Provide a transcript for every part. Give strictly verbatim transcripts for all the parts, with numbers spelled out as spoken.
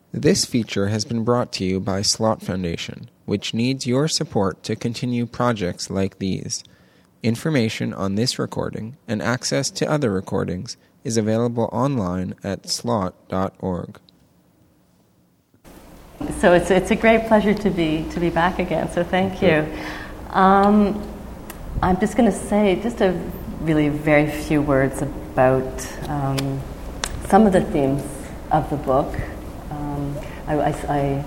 This feature has been brought to you by Slot Foundation, which needs your support to continue projects like these. Information on this recording and access to other recordings is available online at slot dot org. So it's it's a great pleasure to be to be back again. So thank you. Um, I'm just going to say just a really very few words about um, some of the themes of the book. Um, I, I, I,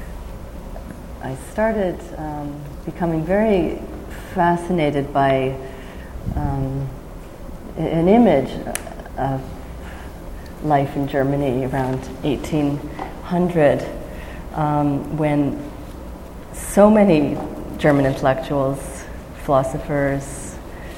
I started um, becoming very fascinated by um, an image of life in Germany around eighteen hundred, um, when so many German intellectuals, philosophers,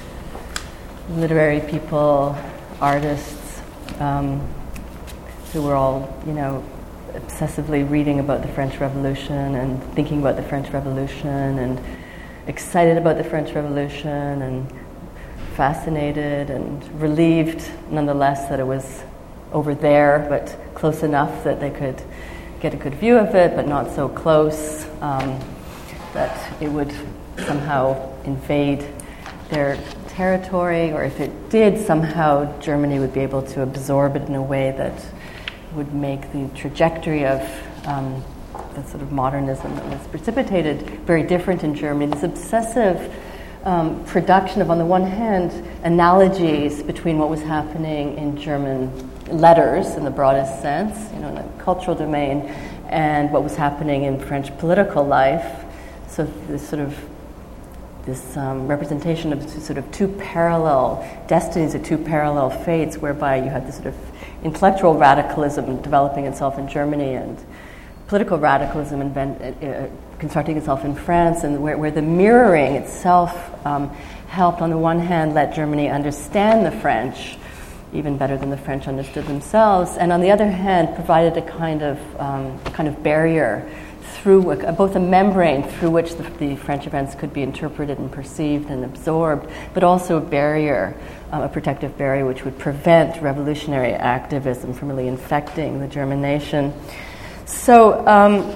literary people, artists, um, who were all, you know, obsessively reading about the French Revolution and thinking about the French Revolution and excited about the French Revolution and fascinated and relieved nonetheless that it was over there but close enough that they could get a good view of it but not so close um, that it would somehow invade their territory, or if it did, somehow Germany would be able to absorb it in a way that would make the trajectory of um, the sort of modernism that was precipitated very different in Germany. This obsessive um, production of, on the one hand, analogies between what was happening in German letters in the broadest sense, you know, in the cultural domain, and what was happening in French political life. So this sort of this um, representation of sort of two parallel destinies, of two parallel fates, whereby you had this sort of intellectual radicalism developing itself in Germany and political radicalism invent, uh, constructing itself in France, and where, where the mirroring itself um, helped, on the one hand, let Germany understand the French even better than the French understood themselves, and on the other hand, provided a kind of um, kind of barrier through a, both a membrane through which the, the French events could be interpreted and perceived and absorbed, but also a barrier, uh, a protective barrier, which would prevent revolutionary activism from really infecting the German nation. So um,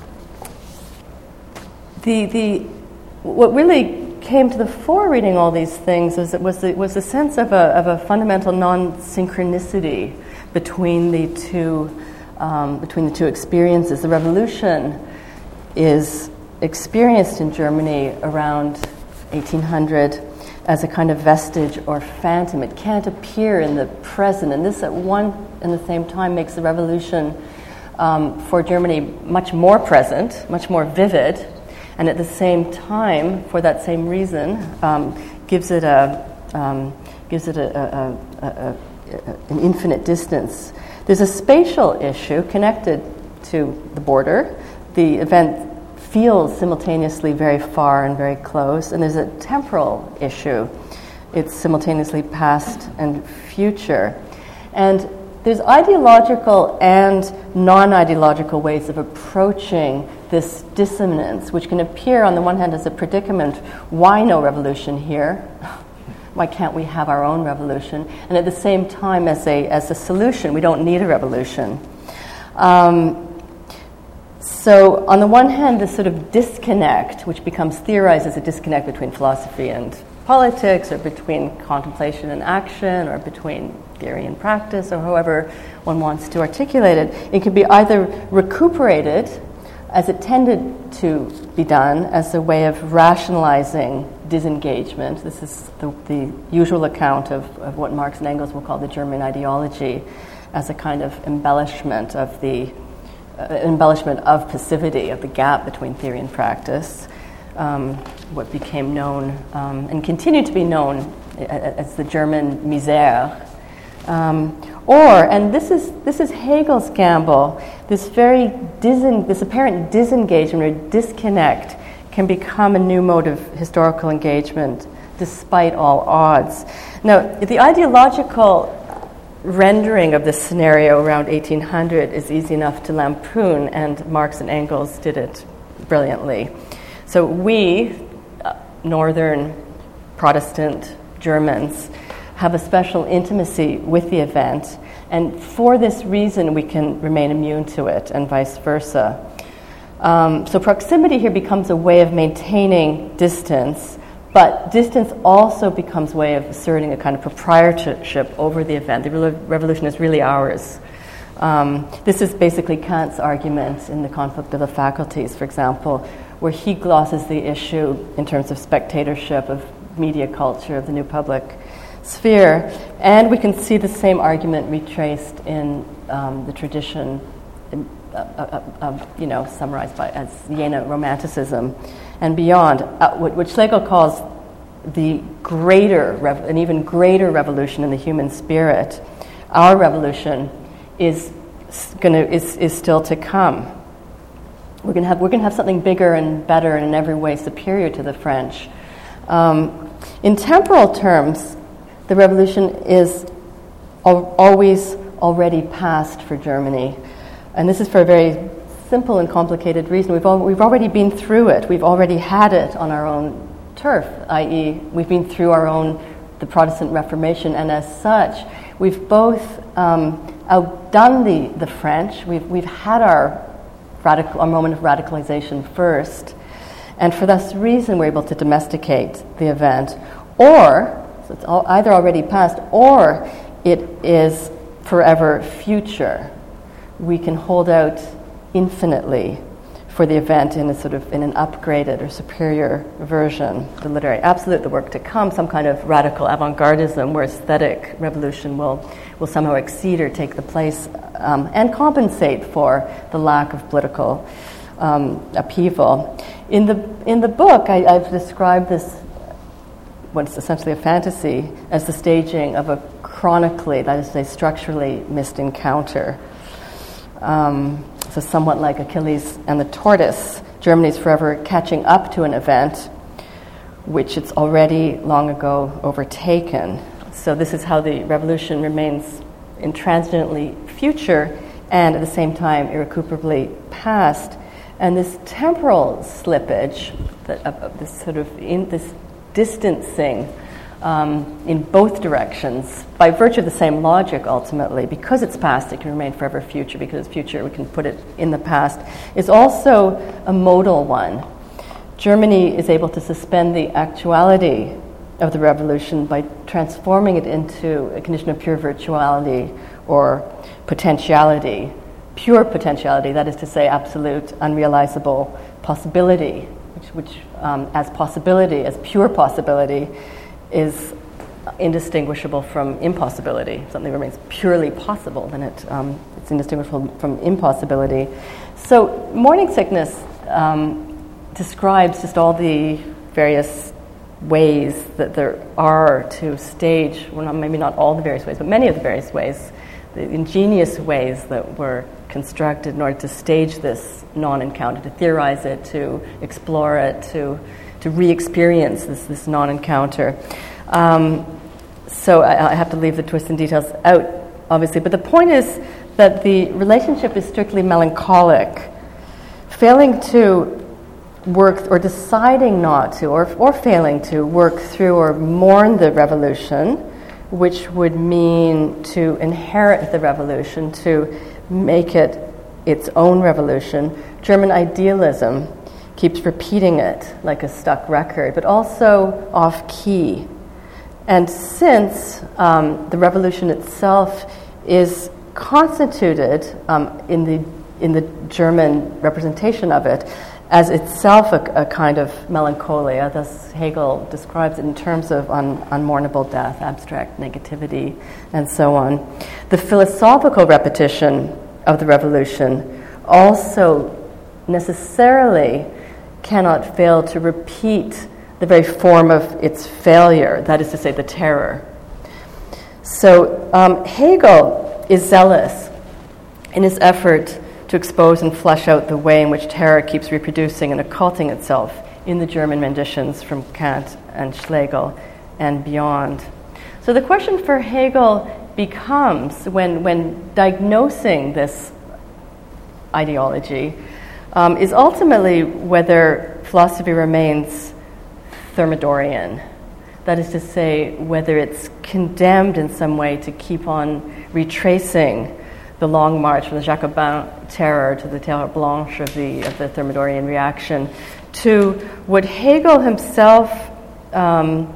the the what really came to the fore reading all these things was was the, was the sense of a of a fundamental non-synchronicity between the two. Um, between the two experiences. The revolution is experienced in Germany around eighteen hundred as a kind of vestige or phantom. It can't appear in the present, and this at one and the same time makes the revolution um, for Germany much more present, much more vivid, and at the same time, for that same reason, um, gives it a um, gives it a, a, a, a, a, an infinite distance. There's a spatial issue connected to the border. The event feels simultaneously very far and very close, and there's a temporal issue. It's simultaneously past and future. And there's ideological and non-ideological ways of approaching this dissonance, which can appear on the one hand as a predicament. Why no revolution here? Why can't we have our own revolution? And at the same time, as a as a solution, we don't need a revolution. Um, so on the one hand, this sort of disconnect, which becomes theorized as a disconnect between philosophy and politics, or between contemplation and action, or between theory and practice, or however one wants to articulate it, it can be either recuperated, as it tended to be done, as a way of rationalizing disengagement. This is the, the usual account of, of what Marx and Engels will call the German ideology, as a kind of embellishment of the uh, embellishment of passivity, of the gap between theory and practice, um, what became known um, and continued to be known as the German Misere. Um, or, and this is this is Hegel's gamble, this very disen, this apparent disengagement or disconnect can become a new mode of historical engagement despite all odds. Now, the ideological rendering of this scenario around eighteen hundred is easy enough to lampoon, and Marx and Engels did it brilliantly. So we, uh, Northern Protestant Germans, have a special intimacy with the event And for this reason, we can remain immune to it, and vice versa. Um, so proximity here becomes a way of maintaining distance, but distance also becomes a way of asserting a kind of proprietorship over the event. The revolution is really ours. Um, this is basically Kant's argument in The Conflict of the Faculties, for example, where he glosses the issue in terms of spectatorship, of media culture, of the new public sphere. And we can see the same argument retraced in um, the tradition uh, uh, uh, you know, summarized by as Jena Romanticism and beyond, uh, which Schlegel calls the greater, rev- an even greater revolution in the human spirit. Our revolution is going to is, is still to come. We're going to have we're going to have something bigger and better and in every way superior to the French. Um, in temporal terms, the revolution is al- always already past for Germany. And this is for a very simple and complicated reason. We've al- we've already been through it. We've already had it on our own turf, that is, we've been through our own, the Protestant Reformation, and as such, we've both um, outdone the, the French. We've we've had our radical, our moment of radicalization first, and for this reason, we're able to domesticate the event, or so it's all, either already past, or it is forever future. We can hold out infinitely for the event in a sort of in an upgraded or superior version, the literary absolute, the work to come, some kind of radical avant-gardism where aesthetic revolution will will somehow exceed or take the place um, and compensate for the lack of political um, upheaval. In the in the book, I, I've described this, what's essentially a fantasy, as the staging of a chronically, that is to say, structurally missed encounter. Um, so somewhat like Achilles and the tortoise, Germany's forever catching up to an event which it's already long ago overtaken. So this is how the revolution remains intransigently future and at the same time irrecuperably past. And this temporal slippage, that, of, of this sort of in this distancing Um, in both directions, by virtue of the same logic ultimately, because it's past, it can remain forever future, because it's future, we can put it in the past, is also a modal one. Germany is able to suspend the actuality of the revolution by transforming it into a condition of pure virtuality or potentiality, pure potentiality, that is to say, absolute, unrealizable possibility, which, which um, as possibility, as pure possibility, is indistinguishable from impossibility. Something remains purely possible, then it, um, it's indistinguishable from impossibility. So morning sickness um, describes just all the various ways that there are to stage, well, not, maybe not all the various ways, but many of the various ways, the ingenious ways that were constructed in order to stage this non-encounter, to theorize it, to explore it, to to re-experience this, this non-encounter. Um, so I, I have to leave the twists and details out, obviously. But the point is that the relationship is strictly melancholic. Failing to work, or deciding not to, or, or failing to work through or mourn the revolution, which would mean to inherit the revolution, to make it its own revolution. German idealism keeps repeating it like a stuck record, but also off-key. And since um, the revolution itself is constituted um, in the in the German representation of it as itself a, a kind of melancholia, thus Hegel describes it in terms of un, unmournable death, abstract negativity, and so on. The philosophical repetition of the revolution also necessarily cannot fail to repeat the very form of its failure, that is to say, the terror. So um, Hegel is zealous in his effort to expose and flesh out the way in which terror keeps reproducing and occulting itself in the German renditions from Kant and Schlegel and beyond. So the question for Hegel becomes, when, when diagnosing this ideology, Um, is ultimately whether philosophy remains Thermidorian, That is to say, whether it's condemned in some way to keep on retracing the long march from the Jacobin terror to the terror blanche of the, of the Thermidorian reaction, to what Hegel himself um,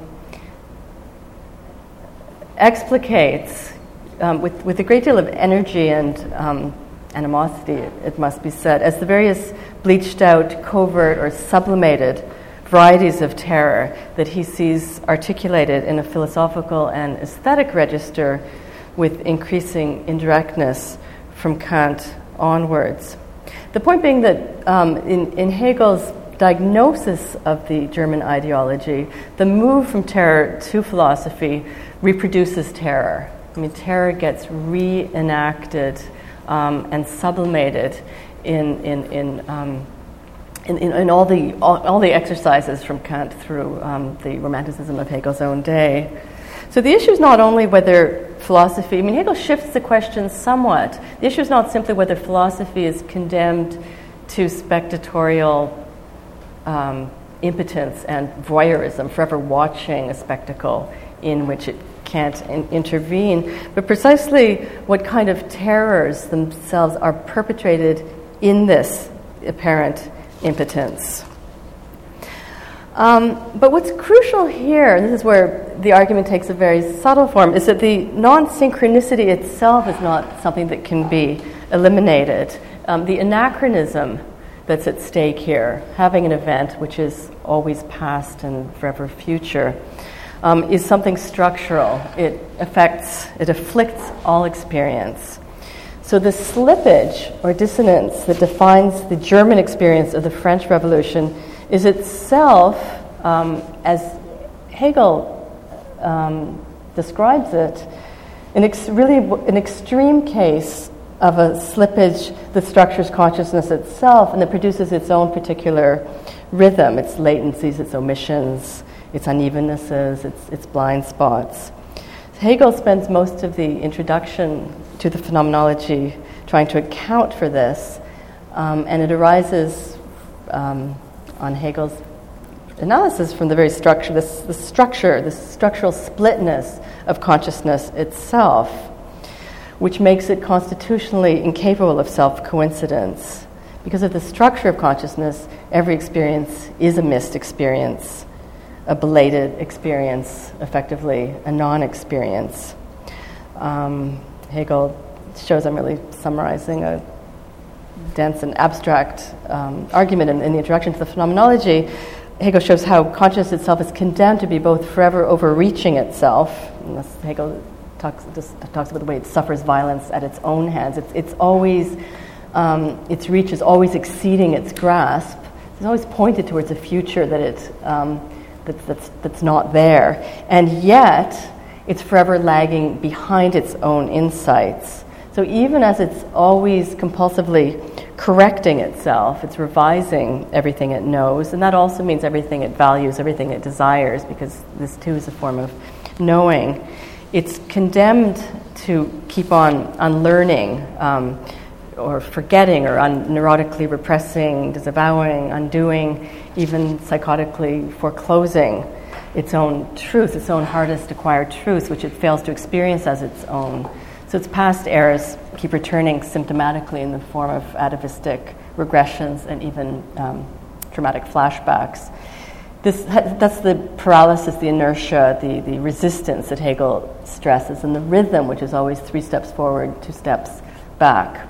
explicates um, with, with a great deal of energy and um, animosity, it, it must be said, as the various bleached out, covert, or sublimated varieties of terror that he sees articulated in a philosophical and aesthetic register with increasing indirectness from Kant onwards. The point being that um, in, in Hegel's diagnosis of the German ideology, the move from terror to philosophy reproduces terror. I mean, terror gets reenacted um, and sublimated in in in, um, in in in all the all, all the exercises from Kant through um, the Romanticism of Hegel's own day. So the issue is not only whether philosophy, I mean, Hegel shifts the question somewhat. The issue is not simply whether philosophy is condemned to spectatorial um, impotence and voyeurism, forever watching a spectacle in which it can't in- intervene, but precisely what kind of terrors themselves are perpetrated in this apparent impotence. Um, but what's crucial here, and this is where the argument takes a very subtle form, is that the non-synchronicity itself is not something that can be eliminated. Um, the anachronism that's at stake here, having an event which is always past and forever future, um, is something structural. It affects, it afflicts all experience. So the slippage or dissonance that defines the German experience of the French Revolution is itself, um, as Hegel um, describes it, an ex- really an extreme case of a slippage that structures consciousness itself and that produces its own particular rhythm, its latencies, its omissions, its unevennesses, its, its blind spots. Hegel spends most of the introduction to the phenomenology trying to account for this, um, and it arises um, on Hegel's analysis from the very structure, this the structure, this structural splitness of consciousness itself, which makes it constitutionally incapable of self-coincidence. Because of the structure of consciousness, every experience is a missed experience, a belated experience, effectively a non-experience. Um, Hegel shows, I'm really summarizing a dense and abstract um, argument in, in the introduction to the phenomenology. Hegel shows how consciousness itself is condemned to be both forever overreaching itself. And this, Hegel talks, just talks about the way it suffers violence at its own hands. It's, it's always, um, its reach is always exceeding its grasp. It's always pointed towards a future that it um, that's, that's, that's not there. And yet, it's forever lagging behind its own insights. So even as it's always compulsively correcting itself, it's revising everything it knows, and that also means everything it values, everything it desires, because this too is a form of knowing. It's condemned to keep on unlearning, um, or forgetting, or un- neurotically repressing, disavowing, undoing, even psychotically foreclosing its own truth, its own hardest acquired truth, which it fails to experience as its own. So its past errors keep returning symptomatically in the form of atavistic regressions and even um, traumatic flashbacks. This, that's the paralysis, the inertia, the, the resistance that Hegel stresses, and the rhythm, which is always three steps forward, two steps back.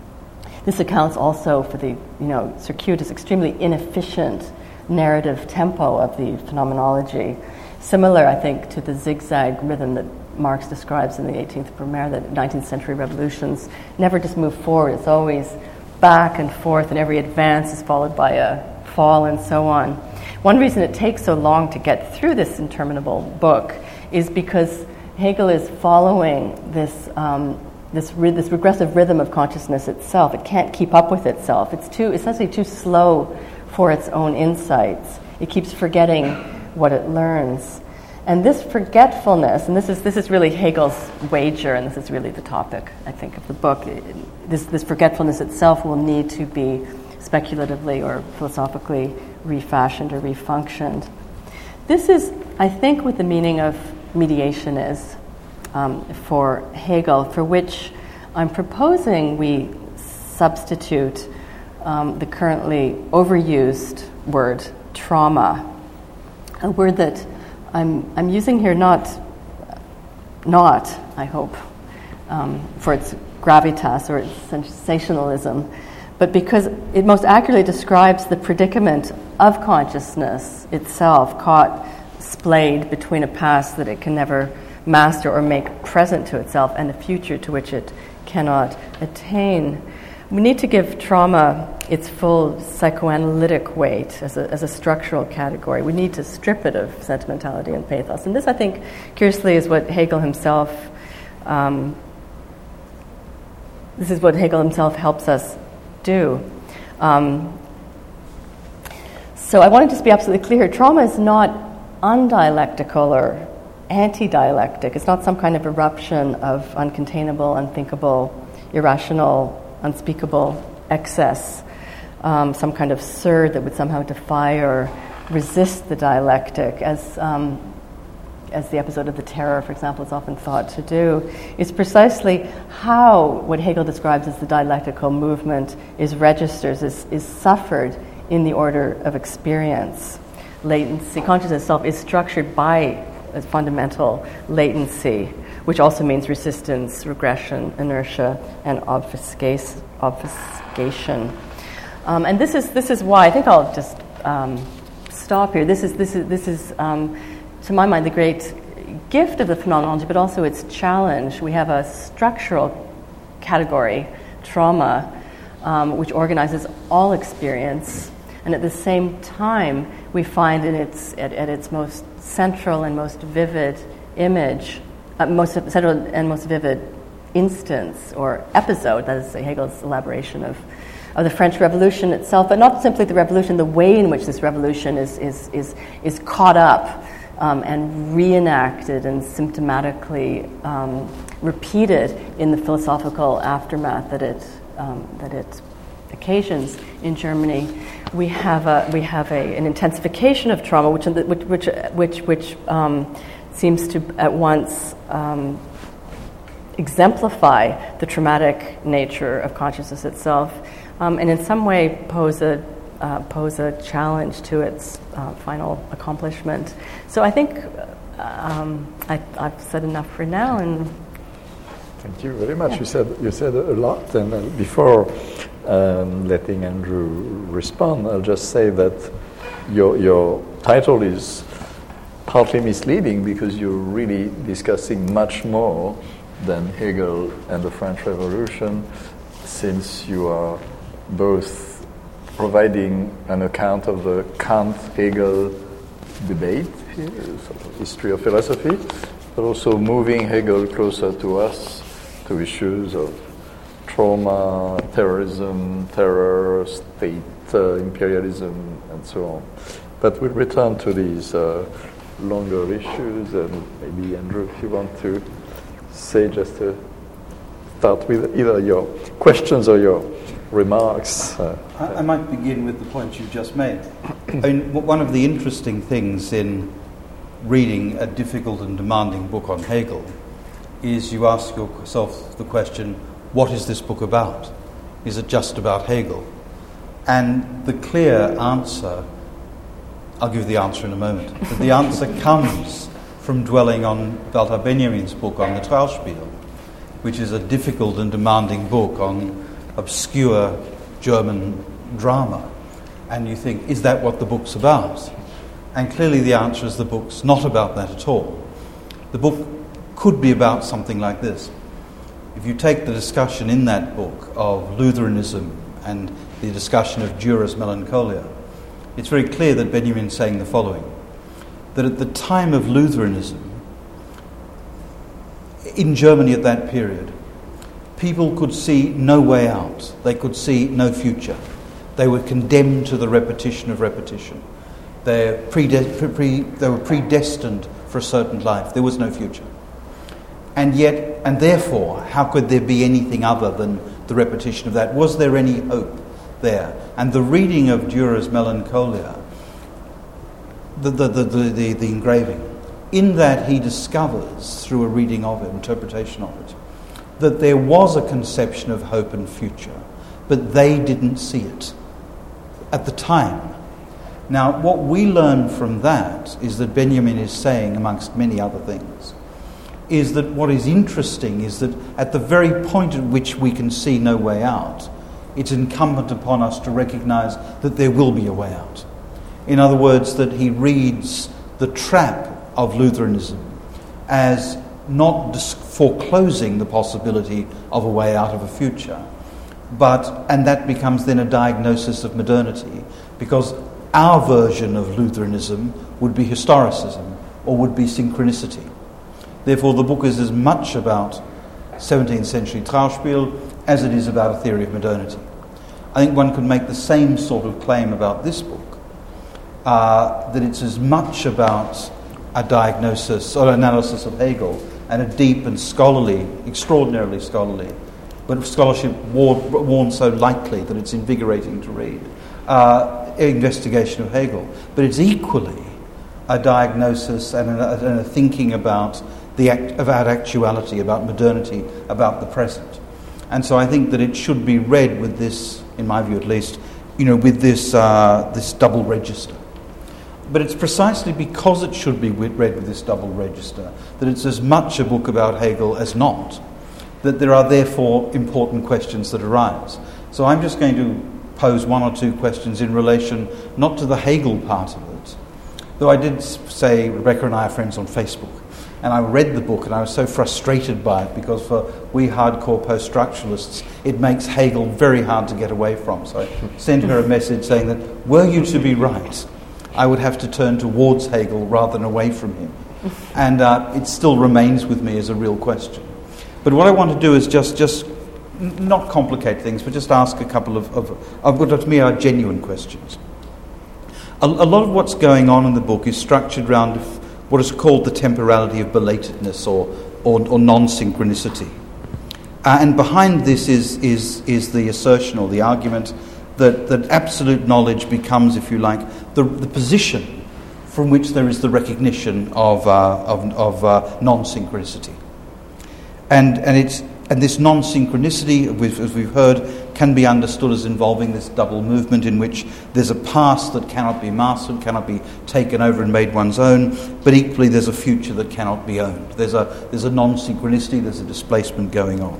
This accounts also for the, you know, circuitous, extremely inefficient narrative tempo of the phenomenology, similar, I think, to the zigzag rhythm that Marx describes in the eighteenth Brumaire, that nineteenth century revolutions never just move forward. It's always back and forth, and every advance is followed by a fall and so on. One reason it takes so long to get through this interminable book is because Hegel is following this um, this, re- this regressive rhythm of consciousness itself. It can't keep up with itself. It's too essentially too slow for its own insights. It keeps forgetting what it learns. And this forgetfulness, and this is this is really Hegel's wager, and this is really the topic, I think, of the book. This this forgetfulness itself will need to be speculatively or philosophically refashioned or refunctioned. This is, I think, what the meaning of mediation is um, for Hegel, for which I'm proposing we substitute um, the currently overused word trauma, a word that I'm I'm using here not not I hope um, for its gravitas or its sensationalism, but because it most accurately describes the predicament of consciousness itself, caught splayed between a past that it can never master or make present to itself and a future to which it cannot attain. We need to give trauma its full psychoanalytic weight as a, as a structural category. We need to strip it of sentimentality and pathos. And this, I think, curiously, is what Hegel himself, um, this is what Hegel himself helps us do. Um, so I want to just be absolutely clear. Trauma is not undialectical or anti-dialectic. It's not some kind of eruption of uncontainable, unthinkable, irrational, unspeakable excess, um, some kind of surd that would somehow defy or resist the dialectic, as um, as the episode of The Terror, for example, is often thought to do. It's precisely how what Hegel describes as the dialectical movement is registered, is, is suffered in the order of experience. Latency, consciousness itself is structured by a fundamental latency, which also means resistance, regression, inertia, and obfuscate, obfuscation. Um, and this is this is why I think I'll just um, stop here. This is this is this is um, to my mind the great gift of the phenomenology, but also its challenge. We have a structural category, trauma, um, which organizes all experience, and at the same time, we find in its at, at its most central and most vivid image. Uh, most central and most vivid instance or episode, that is Hegel's elaboration of, of the French Revolution itself, but not simply the revolution, the way in which this revolution is is is, is caught up um, and reenacted and symptomatically um, repeated in the philosophical aftermath that it um, that it occasions in Germany. We have a we have a, an intensification of trauma, which which which which, which um, seems to at once um, exemplify the traumatic nature of consciousness itself, um, and in some way pose a uh, pose a challenge to its uh, final accomplishment. So I think um, I, I've said enough for now. And thank you very much. Yeah. You said you said a lot, and uh, before um, letting Andrew respond, I'll just say that your your title is partly misleading because you're really discussing much more than Hegel and the French Revolution, since you are both providing an account of the Kant-Hegel debate, here, sort of history of philosophy, but also moving Hegel closer to us, to issues of trauma, terrorism, terror, state, uh, imperialism, and so on. But we'll return to these uh, longer issues, and maybe Andrew, if you want to say, just to start with either your questions or your remarks. Uh, I, I might begin with the point you just made. I mean, one of the interesting things in reading a difficult and demanding book on Hegel is you ask yourself the question, what is this book about? Is it just about Hegel? And the clear answer, I'll give you the answer in a moment, but the answer comes from dwelling on Walter Benjamin's book on the Trauspiel, which is a difficult and demanding book on obscure German drama. And you think, is that what the book's about? And clearly the answer is the book's not about that at all. The book could be about something like this. If you take the discussion in that book of Lutheranism and the discussion of Dürer's Melancholia, it's very clear that Benjamin's saying the following, that at the time of Lutheranism, in Germany at that period, people could see no way out. They could see no future. They were condemned to the repetition of repetition. They're prede- pre- pre- they were predestined for a certain life. There was no future. And yet, and therefore, how could there be anything other than the repetition of that? Was there any hope there? And the reading of Dürer's Melancholia the, the, the, the, the, the engraving, in that he discovers, through a reading of it, interpretation of it, that there was a conception of hope and future, but they didn't see it at the time. Now, what we learn from that is that Benjamin is saying, amongst many other things, is that what is interesting is that at the very point at which we can see no way out, it's incumbent upon us to recognize that there will be a way out. In other words, that he reads the trap of Lutheranism as not dis- foreclosing the possibility of a way out of a future, but, and that becomes then a diagnosis of modernity, because our version of Lutheranism would be historicism, or would be synchronicity. Therefore, the book is as much about seventeenth century Trauspiel as it is about a theory of modernity. I think one could make the same sort of claim about this book, uh, that it's as much about a diagnosis or analysis of Hegel and a deep and scholarly, extraordinarily scholarly, but scholarship worn, worn so lightly that it's invigorating to read, uh, investigation of Hegel. But it's equally a diagnosis and a, and a thinking about the act, about actuality, about modernity, about the present. And so I think that it should be read with this, in my view at least, you know, with this uh, this double register. But it's precisely because it should be read with this double register that it's as much a book about Hegel as not, that there are therefore important questions that arise. So I'm just going to pose one or two questions in relation not to the Hegel part of it, though I did say Rebecca and I are friends on Facebook, and I read the book and I was so frustrated by it because for we hardcore post-structuralists it makes Hegel very hard to get away from. So I sent her a message saying that were you to be right, I would have to turn towards Hegel rather than away from him. And uh, it still remains with me as a real question. But what I want to do is just, just n- not complicate things, but just ask a couple of, of, of what to me are genuine questions. A, a lot of what's going on in the book is structured around what is called the temporality of belatedness or, or, or non-synchronicity. Uh, and behind this is, is, is the assertion or the argument that, that absolute knowledge becomes, if you like, the, the position from which there is the recognition of, uh, of, of uh, non-synchronicity. And, and, it's, and this non-synchronicity, as we've heard, can be understood as involving this double movement in which there's a past that cannot be mastered, cannot be taken over and made one's own, but equally there's a future that cannot be owned. There's a, there's a non-synchronicity, there's a displacement going on.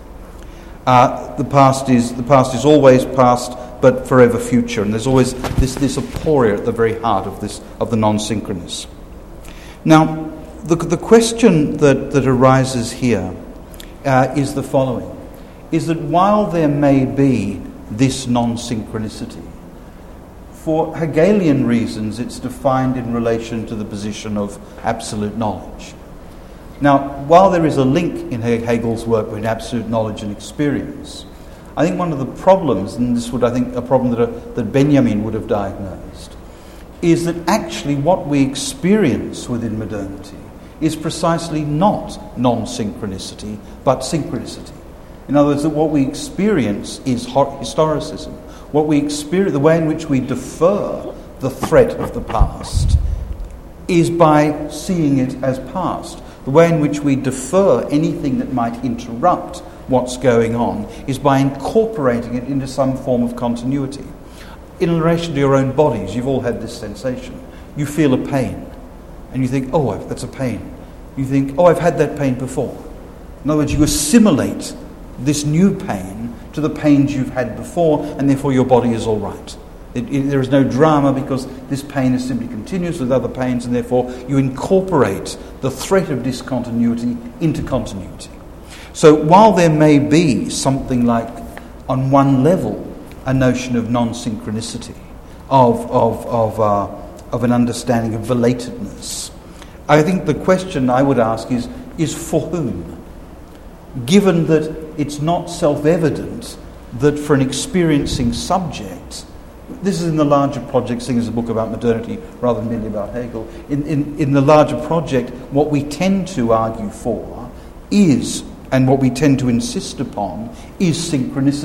Uh, the past is the past is always past, but forever future, and there's always this this aporia at the very heart of this of the non-synchronous. Now, the the question that, that arises here uh, is the following: is that while there may be this non-synchronicity, for Hegelian reasons, it's defined in relation to the position of absolute knowledge. Now, while there is a link in Hegel's work between absolute knowledge and experience, I think one of the problems, and this would, I think, a problem that, a, that Benjamin would have diagnosed, is that actually what we experience within modernity is precisely not non-synchronicity, but synchronicity. In other words, that what we experience is historicism. What we experience, the way in which we defer the threat of the past, is by seeing it as past. The way in which we defer anything that might interrupt what's going on is by incorporating it into some form of continuity. In relation to your own bodies, you've all had this sensation. You feel a pain, and you think, oh, that's a pain. You think, oh, I've had that pain before. In other words, you assimilate this new pain to the pains you've had before, and therefore your body is all right. It, it, there is no drama because this pain is simply continuous with other pains, and therefore you incorporate the threat of discontinuity into continuity. So while there may be something like, on one level, a notion of non-synchronicity, of of of, uh, of an understanding of belatedness, I think the question I would ask is, is for whom? Given that it's not self-evident that for an experiencing subject, this is in the larger project, seeing as a book about modernity rather than merely about Hegel. In, in, in the larger project, what we tend to argue for is, and what we tend to insist upon, is synchronicity.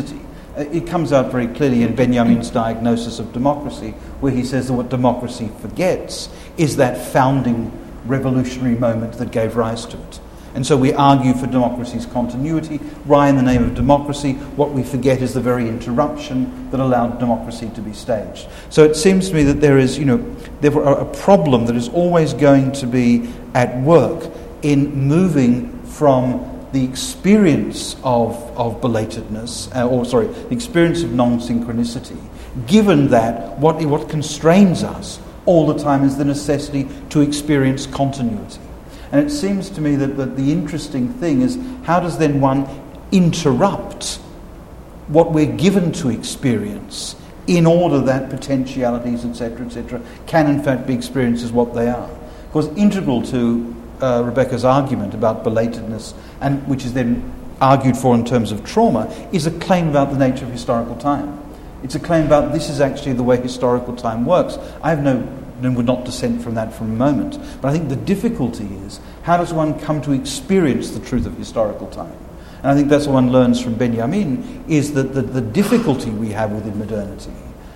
Uh, it comes out very clearly in Benjamin's diagnosis of democracy, where he says that what democracy forgets is that founding revolutionary moment that gave rise to it. And so we argue for democracy's continuity. Why, in the name of democracy, what we forget is the very interruption that allowed democracy to be staged. So it seems to me that there is, you know, therefore a problem that is always going to be at work in moving from the experience of, of belatedness, uh, or sorry, the experience of non-synchronicity, given that what, what constrains us all the time is the necessity to experience continuity. And it seems to me that, that the interesting thing is, how does then one interrupt what we're given to experience in order that potentialities, et cetera, et cetera, can in fact be experienced as what they are? Because integral to uh, Rebecca's argument about belatedness, and which is then argued for in terms of trauma, is a claim about the nature of historical time. It's a claim about this is actually the way historical time works. I have no and would not dissent from that for a moment. But I think the difficulty is, how does one come to experience the truth of historical time? And I think that's what one learns from Benjamin, is that the, the difficulty we have within modernity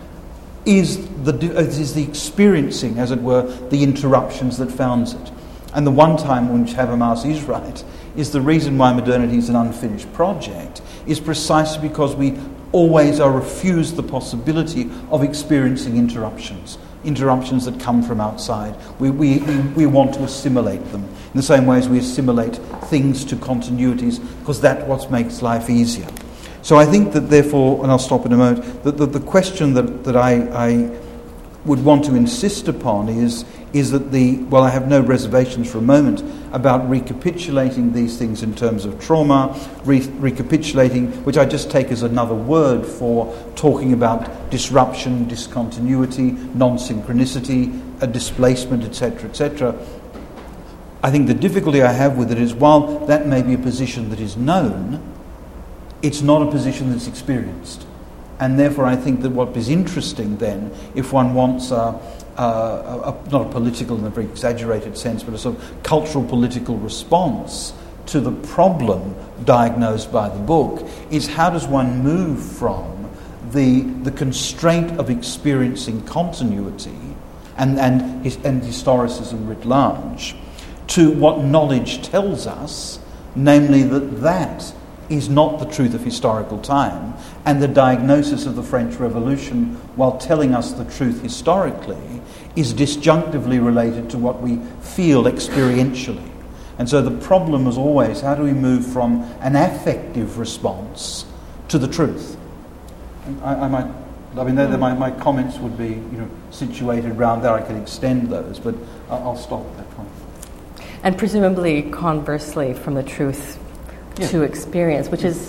is the, is the experiencing, as it were, the interruptions that founds it. And the one time when Habermas is right is the reason why modernity is an unfinished project is precisely because we always are refused the possibility of experiencing interruptions. Interruptions that come from outside. We, we, we, we want to assimilate them in the same way as we assimilate things to continuities, because that's what makes life easier. So I think that therefore, and I'll stop in a moment, that the, the question that, that I, I would want to insist upon is, is that the, well, I have no reservations for a moment about recapitulating these things in terms of trauma, re- recapitulating, which I just take as another word for talking about disruption, discontinuity, non-synchronicity, a displacement, et cetera, et cetera. I think the difficulty I have with it is, while that may be a position that is known, it's not a position that's experienced. And therefore I think that what is interesting then, if one wants a, a, a, not a political in a very exaggerated sense, but a sort of cultural political response to the problem diagnosed by the book, is how does one move from the, the constraint of experiencing continuity and, and, his, and historicism writ large to what knowledge tells us, namely that that is not the truth of historical time, and the diagnosis of the French Revolution, while telling us the truth historically, is disjunctively related to what we feel experientially. And so the problem is always, how do we move from an affective response to the truth? I, I might, I mean, mm. my, my comments would be, you know, situated around there. I could extend those, but I'll, I'll stop at that point. And presumably, conversely, from the truth yeah. to experience, which is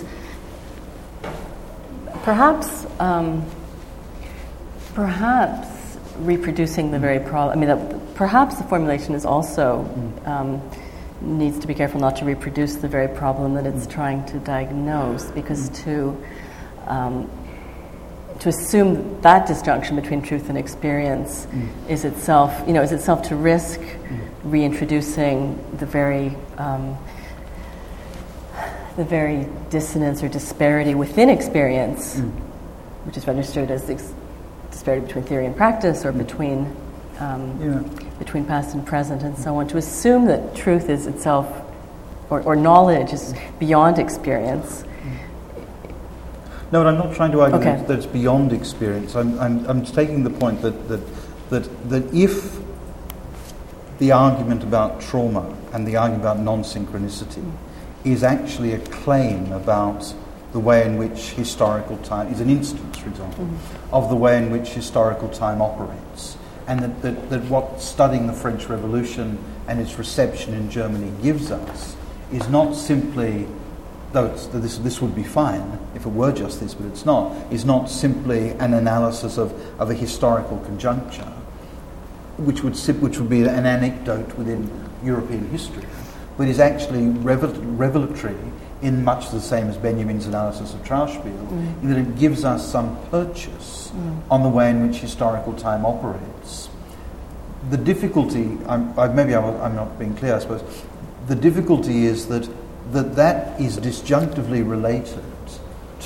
perhaps, um, perhaps reproducing the very problem. I mean, that, perhaps the formulation is also mm. um, needs to be careful not to reproduce the very problem that it's mm. trying to diagnose, because mm. to um, to assume that disjunction between truth and experience mm. is itself, you know, is itself to risk mm. reintroducing the very um, the very dissonance or disparity within experience, mm. which is understood as the ex- disparity between theory and practice, or mm. between um, yeah. between past and present, and so on. To assume that truth is itself, or, or knowledge is beyond experience. No, but I'm not trying to argue okay. that, that it's beyond experience. I'm, I'm, I'm taking the point that, that that that if the argument about trauma and the argument about non-synchronicity mm. is actually a claim about the way in which historical time is an instance, for example, mm-hmm. of the way in which historical time operates, and that, that, that what studying the French Revolution and its reception in Germany gives us is not simply, though it's, this, this would be fine if it were just this, but it's not, is not simply an analysis of, of a historical conjuncture, which would, which would be an anecdote within European history, but is actually revelatory in much the same as Benjamin's analysis of Trauspiel, mm. in that it gives us some purchase mm. on the way in which historical time operates. The difficulty, I'm, I, maybe I'm, I'm not being clear, I suppose, the difficulty is that that, that is disjunctively related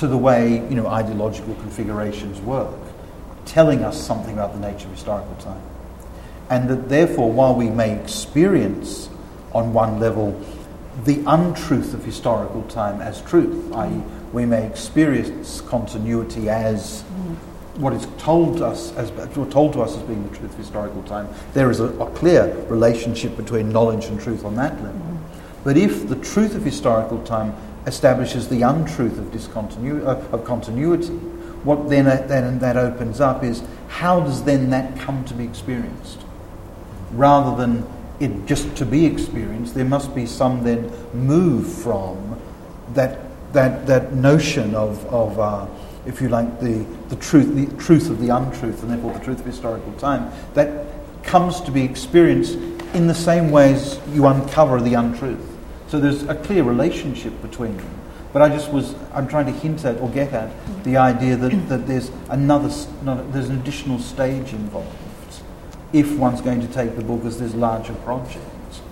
to the way, you know, ideological configurations work, telling us something about the nature of historical time. And that therefore, while we may experience on one level the untruth of historical time as truth, that is we may experience continuity as what is told us as told to us as being the truth of historical time, there is a, a clear relationship between knowledge and truth on that level. Mm-hmm. But if the truth of historical time establishes the untruth of discontinu- uh, of continuity, what then uh, then that opens up is how does then that come to be experienced? Rather than it just to be experienced, there must be some then move from that that that notion of of uh, if you like, the, the truth the truth of the untruth, and therefore the truth of historical time, that comes to be experienced in the same way as you uncover the untruth. So there's a clear relationship between them. But I just was, I'm trying to hint at or get at the idea that, that there's another, not, there's an additional stage involved if one's going to take the book as this larger project.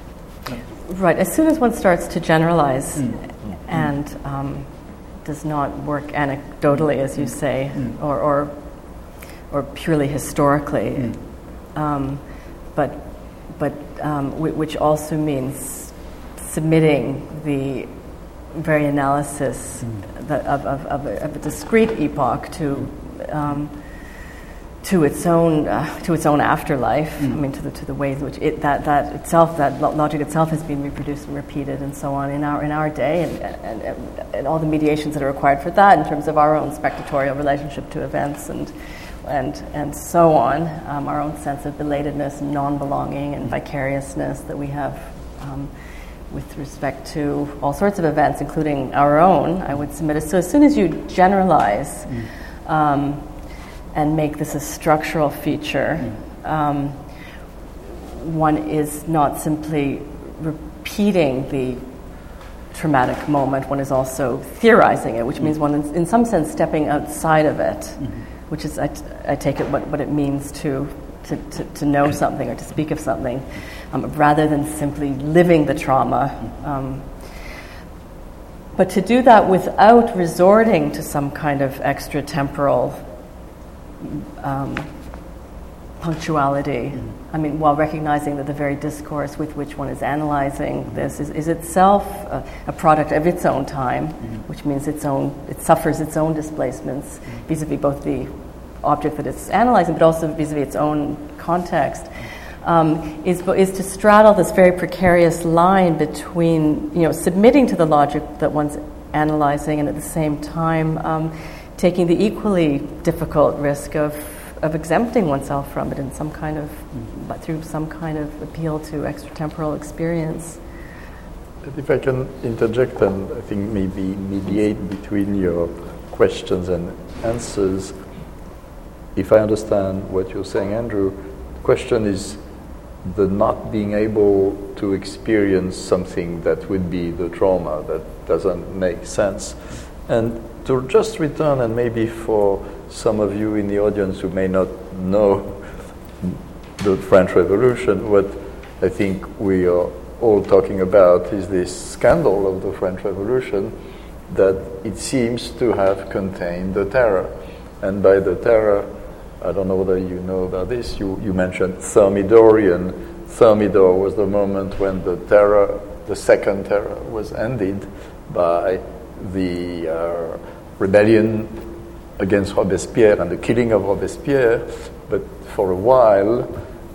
Right. As soon as one starts to generalize mm. and um, does not work anecdotally, as you say, mm. or, or or purely historically, mm. um, but but um, w- which also means submitting the very analysis mm. that of, of, of, a, of a discrete epoch to um, to its own uh, to its own afterlife. Mm. I mean, to the to the ways in which it that, that itself that logic itself has been reproduced and repeated and so on in our in our day, and, and, and, and all the mediations that are required for that in terms of our own spectatorial relationship to events and and and so on, um, our own sense of belatedness and non-belonging and vicariousness that we have um, with respect to all sorts of events, including our own. I would submit it. So as soon as you generalize. Mm. Um, and make this a structural feature, mm. um, one is not simply repeating the traumatic moment, one is also theorizing it, which mm. means one is in some sense stepping outside of it, mm. which is, I, t- I take it, what, what it means to, to, to, to know something or to speak of something, um, rather than simply living the trauma. Um, but to do that without resorting to some kind of extra-temporal Um, punctuality. Mm-hmm. I mean, while recognizing that the very discourse with which one is analyzing this is, is itself a, a product of its own time, mm-hmm. which means its own it suffers its own displacements mm-hmm. vis-a-vis both the object that it's analyzing, but also vis-a-vis its own context. Um, is is to straddle this very precarious line between, you know, submitting to the logic that one's analyzing and at the same time um, taking the equally difficult risk of, of exempting oneself from it in some kind of, mm-hmm. but through some kind of appeal to extratemporal experience. If I can interject and I think maybe mediate between your questions and answers, if I understand what you're saying, Andrew, the question is the not being able to experience something that would be the trauma that doesn't make sense. And to just return, and maybe for some of you in the audience who may not know the French Revolution, what I think we are all talking about is this scandal of the French Revolution that it seems to have contained the terror. And by the terror, I don't know whether you know about this, you, you mentioned Thermidorian. Thermidor was the moment when the terror, the second terror, was ended by the uh, rebellion against Robespierre and the killing of Robespierre, but for a while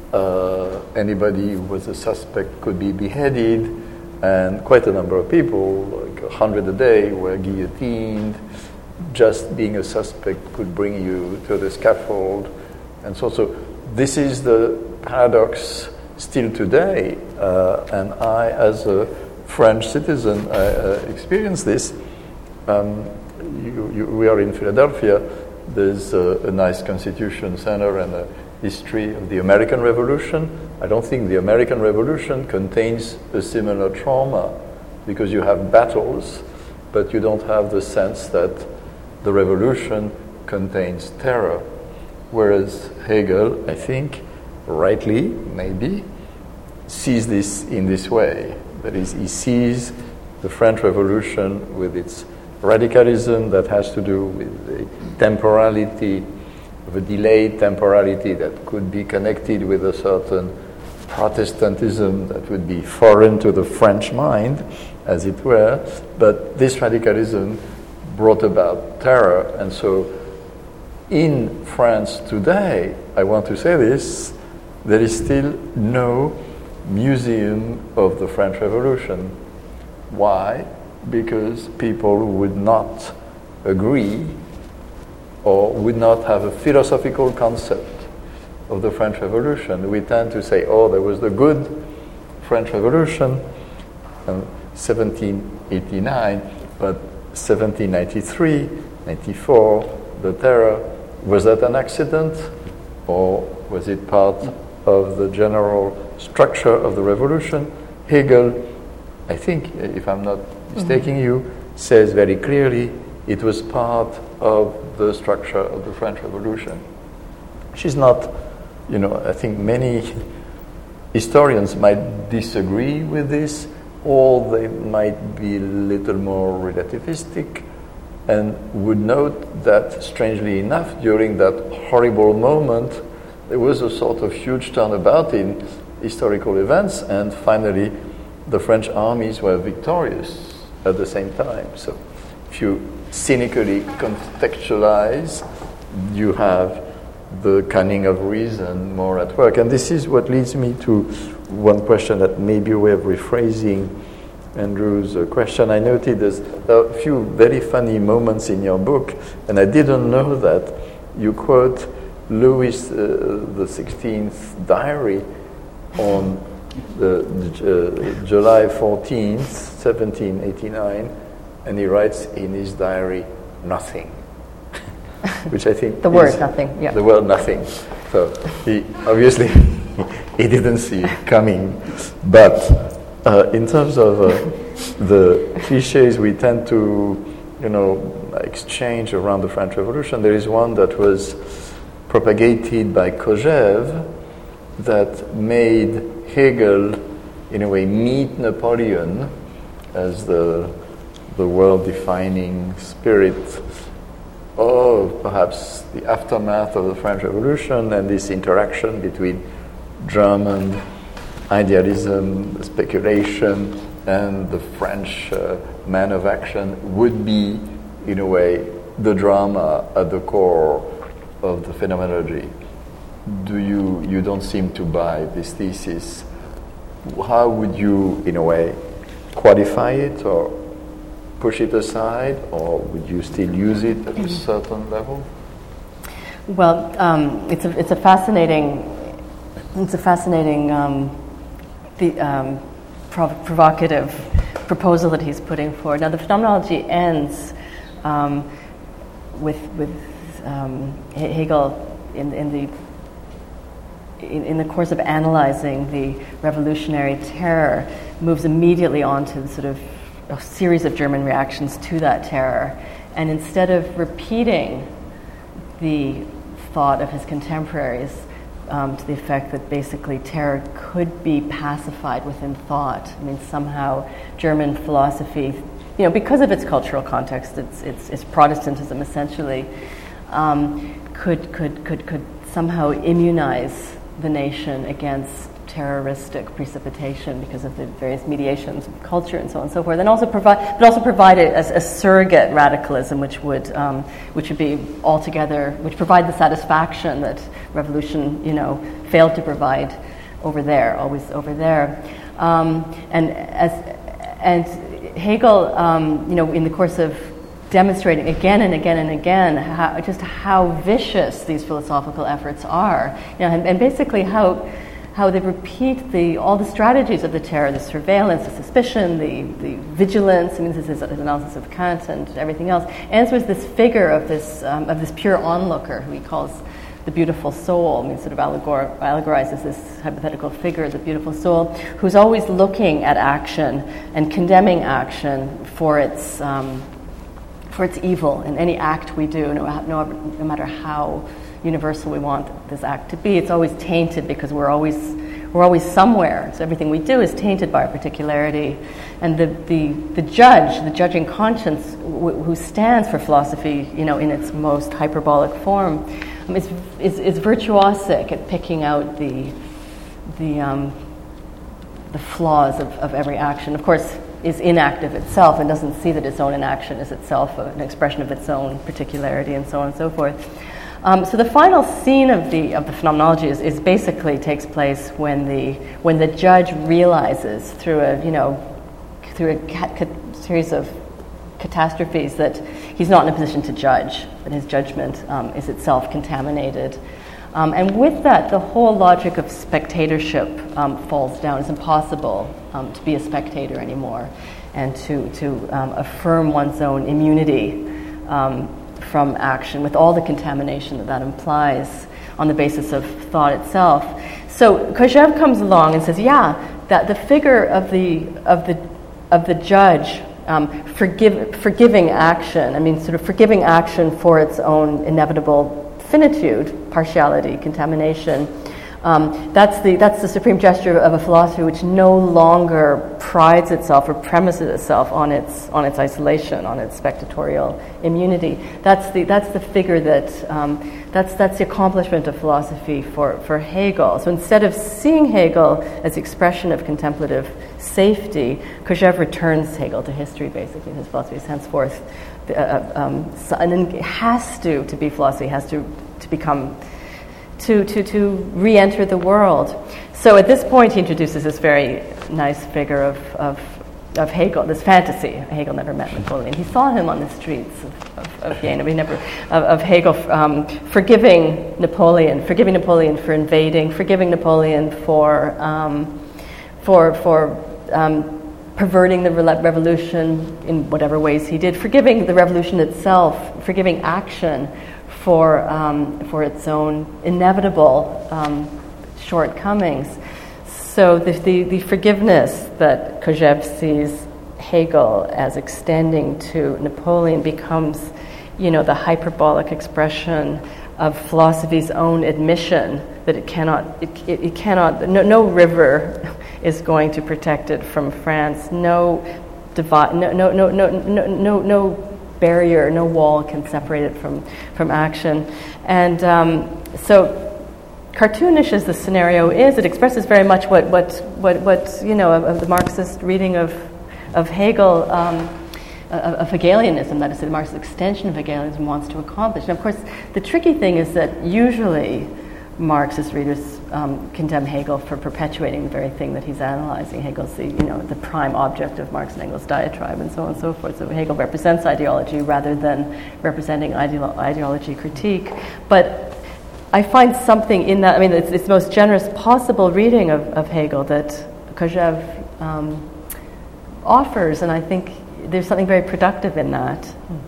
uh, anybody who was a suspect could be beheaded, and quite a number of people, like a hundred a day, were guillotined. Just being a suspect could bring you to the scaffold. And so, so this is the paradox still today, uh, and I, as a French citizen, I uh, experienced this. Um, you, you, we are in Philadelphia. There's a, a nice Constitution Center and a history of the American Revolution. I don't think the American Revolution contains a similar trauma because you have battles, but you don't have the sense that the revolution contains terror. Whereas Hegel, I think, rightly, maybe, sees this in this way. That is, he sees the French Revolution with its radicalism that has to do with the temporality, the delayed temporality that could be connected with a certain Protestantism that would be foreign to the French mind, as it were. But this radicalism brought about terror. And so in France today, I want to say this, there is still no museum of the French Revolution. Why? Because people would not agree or would not have a philosophical concept of the French Revolution. We tend to say, oh, there was the good French Revolution in seventeen eighty-nine, but seventeen ninety-three, ninety-four, the terror, was that an accident or was it part of the general structure of the revolution? Hegel, I think, if I'm not mistaking mm-hmm. you, says very clearly it was part of the structure of the French Revolution. She's not, you know, I think many historians might disagree with this, or they might be a little more relativistic and would note that, strangely enough, during that horrible moment, there was a sort of huge turnabout in historical events, and finally the French armies were victorious at the same time. So if you cynically contextualize, you have the cunning of reason more at work. And this is what leads me to one question that may be a way of rephrasing Andrew's uh, question. I noted there's a few very funny moments in your book, and I didn't know that. You quote Louis uh, the sixteenth's diary on the, uh, July fourteenth, seventeen eighty-nine, and he writes in his diary, nothing. Which I think the word nothing, yeah. The word nothing. So he obviously he didn't see it coming. But uh, in terms of uh, the cliches we tend to, you know, exchange around the French Revolution, there is one that was propagated by Kojève that made Hegel, in a way, meet Napoleon as the the world-defining spirit of perhaps the aftermath of the French Revolution, and this interaction between German idealism, speculation, and the French uh, man of action would be, in a way, the drama at the core of the phenomenology. Do you, you don't seem to buy this thesis. How would you, in a way, qualify it or push it aside, or would you still use it at a certain level? Well, um, it's a it's a fascinating it's a fascinating um, the um, prov- provocative proposal that he's putting forward. Now, the phenomenology ends um, with with um, Hegel in in the in, in the course of analyzing the revolutionary terror, moves immediately on to the sort of a series of German reactions to that terror. And instead of repeating the thought of his contemporaries um, to the effect that basically terror could be pacified within thought, I mean, somehow German philosophy, you know, because of its cultural context, it's, it's, it's Protestantism essentially, um, could, could, could, could somehow immunize the nation against terroristic precipitation because of the various mediations of culture and so on and so forth, and also provide, but also provide it as a surrogate radicalism, which would, um, which would be altogether, which provide the satisfaction that revolution, you know, failed to provide over there, always over there, um, and as and Hegel, um, you know, in the course of demonstrating again and again and again how, just how vicious these philosophical efforts are, you know, and, and basically how. how they repeat the all the strategies of the terror, the surveillance, the suspicion, the, the vigilance. I mean, this is his analysis of Kant and everything else. And so is this figure of this um, of this pure onlooker, who he calls the beautiful soul. I mean, sort of allegor- allegorizes this hypothetical figure, the beautiful soul, who's always looking at action and condemning action for its um, for its evil in any act we do, no, no, no matter how universal we want this act to be. It's always tainted because we're always we're always somewhere. So everything we do is tainted by our particularity. And the, the, the judge, the judging conscience, w- who stands for philosophy, you know, in its most hyperbolic form, um, is, is, is virtuosic at picking out the, the, um, the flaws of, of every action. Of course, is inactive itself and doesn't see that its own inaction is itself an expression of its own particularity, and so on and so forth. Um, so the final scene of the of the phenomenology is, is basically takes place when the when the judge realizes through a you know through a ca- ca- series of catastrophes that he's not in a position to judge, that his judgment um, is itself contaminated. Um, and with that, the whole logic of spectatorship um, falls down. It's impossible um, to be a spectator anymore and to, to um, affirm one's own immunity um, from action with all the contamination that that implies on the basis of thought itself. So Kojève comes along and says, yeah, that the figure of the, of the, of the judge um, forgive, forgiving action, I mean, sort of forgiving action for its own inevitable finitude, partiality, contamination. Um, that's the that's the supreme gesture of a philosophy which no longer prides itself or premises itself on its on its isolation, on its spectatorial immunity. That's the that's the figure that um, that's that's the accomplishment of philosophy for, for Hegel. So instead of seeing Hegel as the expression of contemplative safety, Kojève returns Hegel to history. Basically, his philosophy is henceforth. Uh, um, so, and then it has to, to be philosophy, has to, to become, to, to, to re-enter the world. So at this point he introduces this very nice figure of, of, of Hegel, this fantasy. Hegel never met Napoleon. He saw him on the streets of, of, of Jena, but he never, of, of Hegel um, forgiving Napoleon, forgiving Napoleon for invading, forgiving Napoleon for, um, for, for um, perverting the revolution in whatever ways he did, forgiving the revolution itself, forgiving action for um, for its own inevitable um, shortcomings. So the, the, the forgiveness that Kojève sees Hegel as extending to Napoleon becomes, you know, the hyperbolic expression of philosophy's own admission that it cannot, it, it, it cannot, no, no river is going to protect it from France. No, divi- no, no, no, no, no, no, no barrier, no wall can separate it from from action. And um, so, cartoonish as the scenario is, it expresses very much what what what, what you know of, of the Marxist reading of of Hegel. Um, Of Hegelianism, that is, the Marxist extension of Hegelianism wants to accomplish. And of course, the tricky thing is that usually Marxist readers um, condemn Hegel for perpetuating the very thing that he's analyzing. Hegel's the, you know, the prime object of Marx and Engels' diatribe, and so on and so forth. So Hegel represents ideology rather than representing ideolo- ideology critique. But I find something in that. I mean, it's, it's the most generous possible reading of, of Hegel that Kojève um, offers, and I think there's something very productive in that.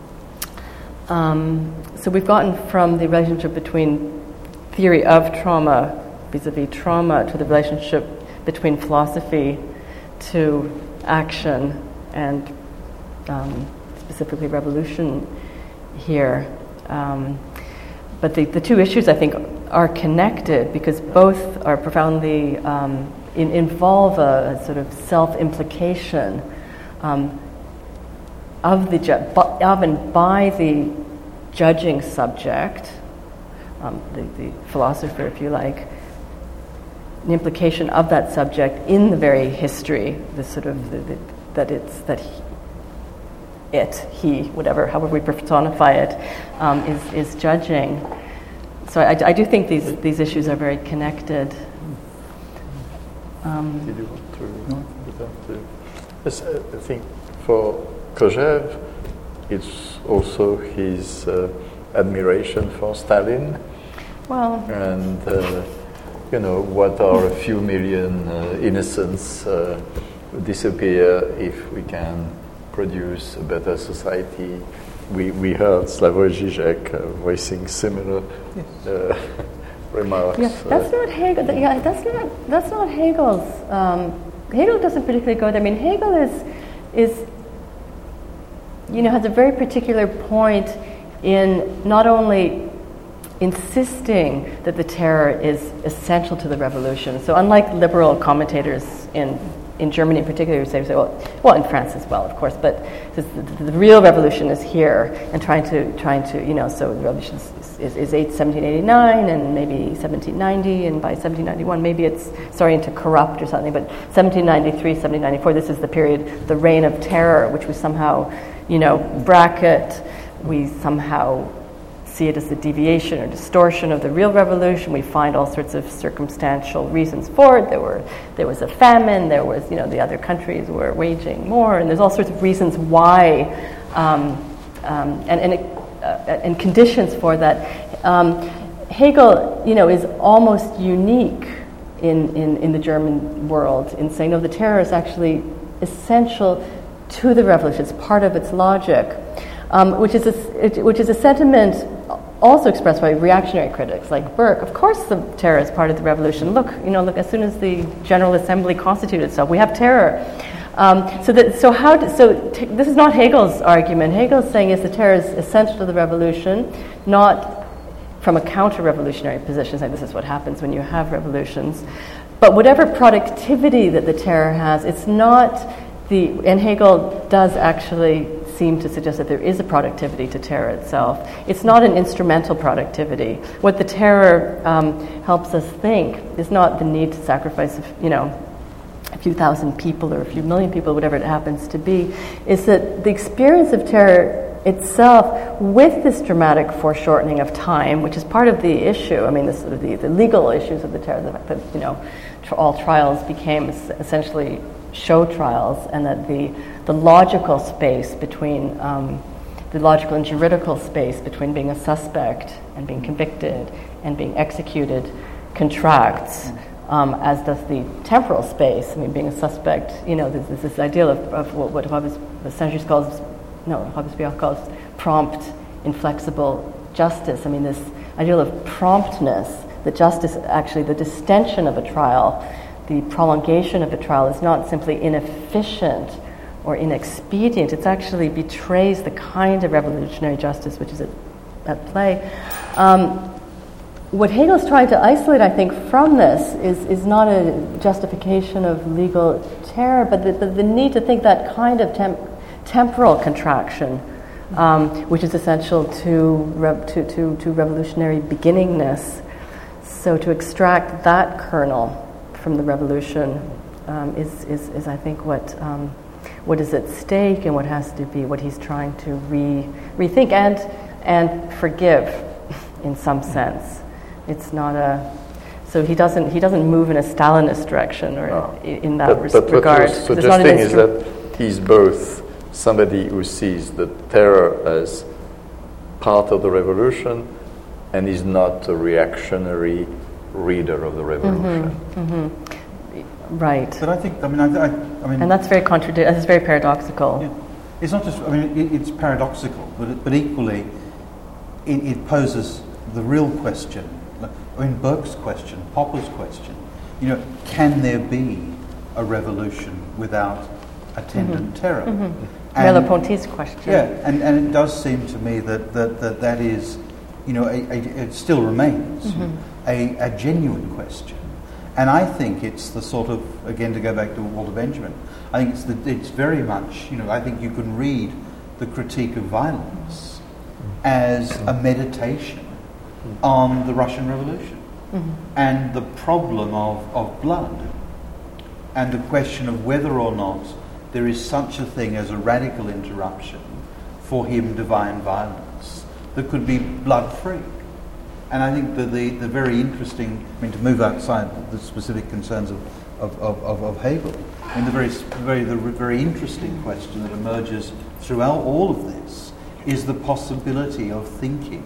Um, so we've gotten from the relationship between theory of trauma vis-a-vis trauma to the relationship between philosophy to action and um, specifically revolution here. Um, but the, the two issues, I think, are connected because both are profoundly um, in, involve a, a sort of self-implication um, of the ju- of and by the judging subject, um, the, the philosopher, if you like, the implication of that subject in the very history, the sort of the, the, that it's that he, it, he, whatever, however we personify it, um, is is judging. So I, I do think these these issues are very connected. Um, Did you want to? No. Yes, I think for Kojève, it's also his uh, admiration for Stalin. Well, and uh, you know, what are a few million uh, innocents uh, disappear if we can produce a better society. We we heard Slavoj Žižek uh, voicing similar uh, remarks. Yeah, that's not Hegel. Yeah, that's not that's not Hegel's. Um, Hegel doesn't particularly go there. I mean, Hegel is is. you know, has a very particular point in not only insisting that the terror is essential to the revolution. So unlike liberal commentators in in Germany in particular, who say, well, well, in France as well, of course, but the, the, the real revolution is here, and trying to, trying to, you know, so the revolution is, is, is seventeen eighty-nine and maybe seventeen ninety, and by seventeen ninety-one, maybe it's starting to corrupt or something, but seventeen ninety-three, seventeen ninety-four, this is the period, the reign of terror, which we somehow, you know, bracket, we somehow see it as a deviation or distortion of the real revolution. We find all sorts of circumstantial reasons for it. There were, there was a famine. There was, you know, the other countries were waging war, and there's all sorts of reasons why, um, um, and and, it, uh, and conditions for that. Um, Hegel, you know, is almost unique in, in in the German world in saying, no, the terror is actually essential to the revolution. It's part of its logic, um, which is a, it, which is a sentiment also expressed by reactionary critics like Burke. Of course the terror is part of the revolution. Look, you know, look, as soon as the General Assembly constituted itself, we have terror. Um, so that, so how, do, so t- this is not Hegel's argument. Hegel's saying is the terror is essential to the revolution, not from a counter-revolutionary position, saying this is what happens when you have revolutions. But whatever productivity that the terror has, it's not the, and Hegel does actually seem to suggest that there is a productivity to terror itself. It's not an instrumental productivity. What the terror um, helps us think is not the need to sacrifice, you know, a few thousand people or a few million people, whatever it happens to be, is that the experience of terror itself, with this dramatic foreshortening of time, which is part of the issue. I mean, this, the, the legal issues of the terror, the fact that, you know, tr- all trials became essentially show trials, and that the the logical space between um, the logical and juridical space between being a suspect and being convicted and being executed contracts, um, as does the temporal space. I mean, being a suspect, you know, there's, there's this ideal of, of what, what Robespierre, Saint-Just calls, no, Robespierre calls prompt, inflexible justice. I mean, this ideal of promptness, the justice, actually, the distension of a trial, the prolongation of a trial is not simply inefficient or inexpedient. It actually betrays the kind of revolutionary justice which is at, at play. Um, what Hegel's trying to isolate, I think, from this is, is not a justification of legal terror, but the, but the need to think that kind of temp- temporal contraction, um, which is essential to, re- to, to, to revolutionary beginningness. So to extract that kernel from the revolution um, is, is, is, I think, what um, what is at stake and what has to be what he's trying to re rethink and and forgive, in some sense. It's not a so he doesn't he doesn't move in a Stalinist direction or no. in that but, res- but regard. What you're suggesting is that he's both somebody who sees the terror as part of the revolution and is not a reactionary reader of the revolution. Mm-hmm, mm-hmm. Right. But I think, I mean, I, I, I mean, and that's very contradictory. That's very paradoxical. Yeah. It's not just. I mean, it, it's paradoxical, but it, but equally, it, it poses the real question. I mean, Burke's question, Popper's question. You know, can there be a revolution without attendant mm-hmm. terror? Mm-hmm. Merleau-Ponty's question. Yeah, and, and it does seem to me that that that, that is, you know, a, a, it still remains mm-hmm. a, a genuine question. And I think it's the sort of, again, to go back to Walter Benjamin, I think it's the, it's very much, you know, I think you can read the critique of violence as a meditation on the Russian Revolution mm-hmm. and the problem of, of blood and the question of whether or not there is such a thing as a radical interruption for him, divine violence, that could be blood-free. And I think that the, the very interesting, I mean, to move outside the specific concerns of, of, of, of Hegel, I mean, the very, very, the very interesting question that emerges throughout all of this is the possibility of thinking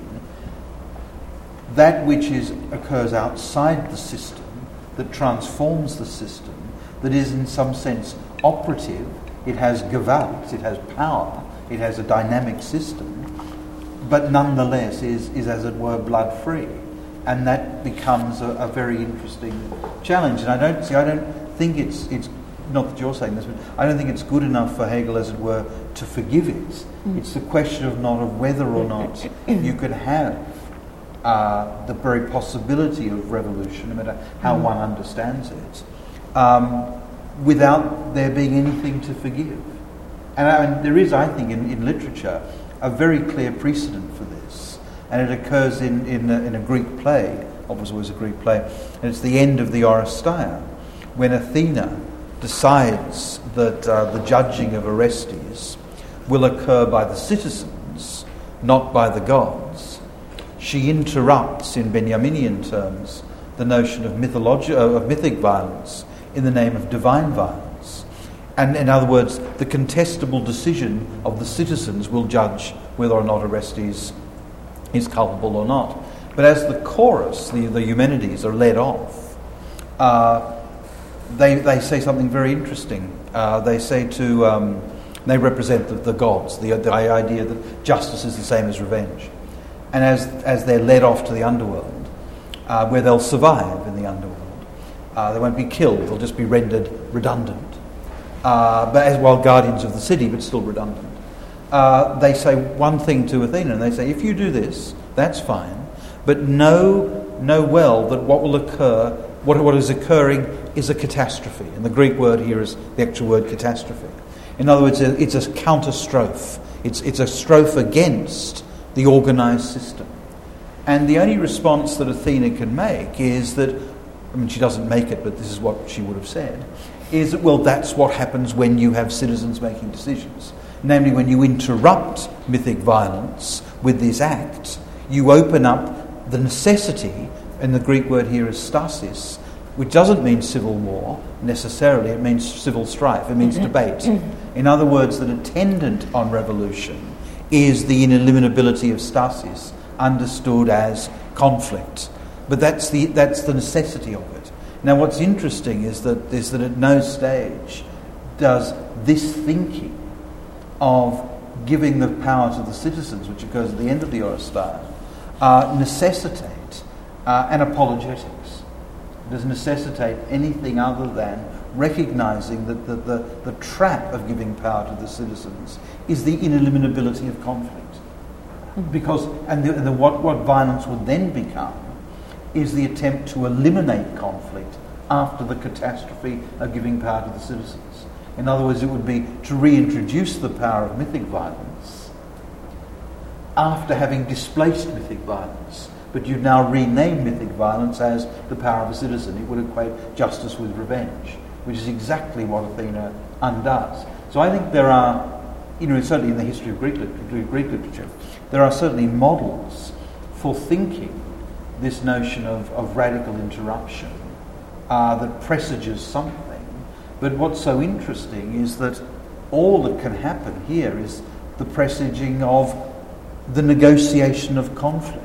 that which is occurs outside the system, that transforms the system, that is in some sense operative, it has Gewalt, it has power, it has a dynamic system, but nonetheless is, is as it were, blood-free. And that becomes a, a very interesting challenge. And I don't see, I don't think it's, it's, not that you're saying this, but I don't think it's good enough for Hegel, as it were, to forgive it. Mm. It's the question of not of whether or not you could have uh, the very possibility of revolution, no matter how mm. one understands it, um, without there being anything to forgive. And I mean, there is, I think, in, in literature, a very clear precedent for this. And it occurs in, in, a, in a Greek play, obviously it was a Greek play, and it's the end of the Oresteia, when Athena decides that uh, the judging of Orestes will occur by the citizens, not by the gods. She interrupts, in Benjaminian terms, the notion of, mythologi- of mythic violence in the name of divine violence. And in other words, the contestable decision of the citizens will judge whether or not Orestes is culpable or not. But as the chorus, the, the Eumenides, are led off, uh, they, they say something very interesting. Uh, they say to, um, they represent the, the gods, the, the idea that justice is the same as revenge. And as, as they're led off to the underworld, uh, where they'll survive in the underworld, uh, they won't be killed, they'll just be rendered redundant. Uh, but as well, guardians of the city, but still redundant. Uh, they say one thing to Athena, and they say, if you do this, that's fine, but know, know well that what will occur, what, what is occurring is a catastrophe. And the Greek word here is the actual word catastrophe. In other words, it's a counter-strophe. It's, it's a strophe against the organised system. And the only response that Athena can make is that, I mean, she doesn't make it, but this is what she would have said, is that, well, that's what happens when you have citizens making decisions. Namely, when you interrupt mythic violence with this act, you open up the necessity, and the Greek word here is stasis, which doesn't mean civil war necessarily, it means civil strife, it means debate. In other words, that attendant on revolution is the ineliminability of stasis, understood as conflict. But that's the that's the necessity of it. Now, what's interesting is that is that at no stage does this thinking of giving the power to the citizens, which occurs at the end of the Oresteia, uh, necessitate uh, an apologetics. It does necessitate anything other than recognising that the, the, the trap of giving power to the citizens is the ineliminability of conflict. Because, and, the, and the, what, what violence would then become is the attempt to eliminate conflict after the catastrophe of giving power to the citizens. In other words, it would be to reintroduce the power of mythic violence after having displaced mythic violence. But you now rename mythic violence as the power of a citizen. It would equate justice with revenge, which is exactly what Athena undoes. So I think there are, you know, certainly in the history of Greek literature, Greek literature there are certainly models for thinking this notion of, of radical interruption uh, that presages something. But what's so interesting is that all that can happen here is the presaging of the negotiation of conflict,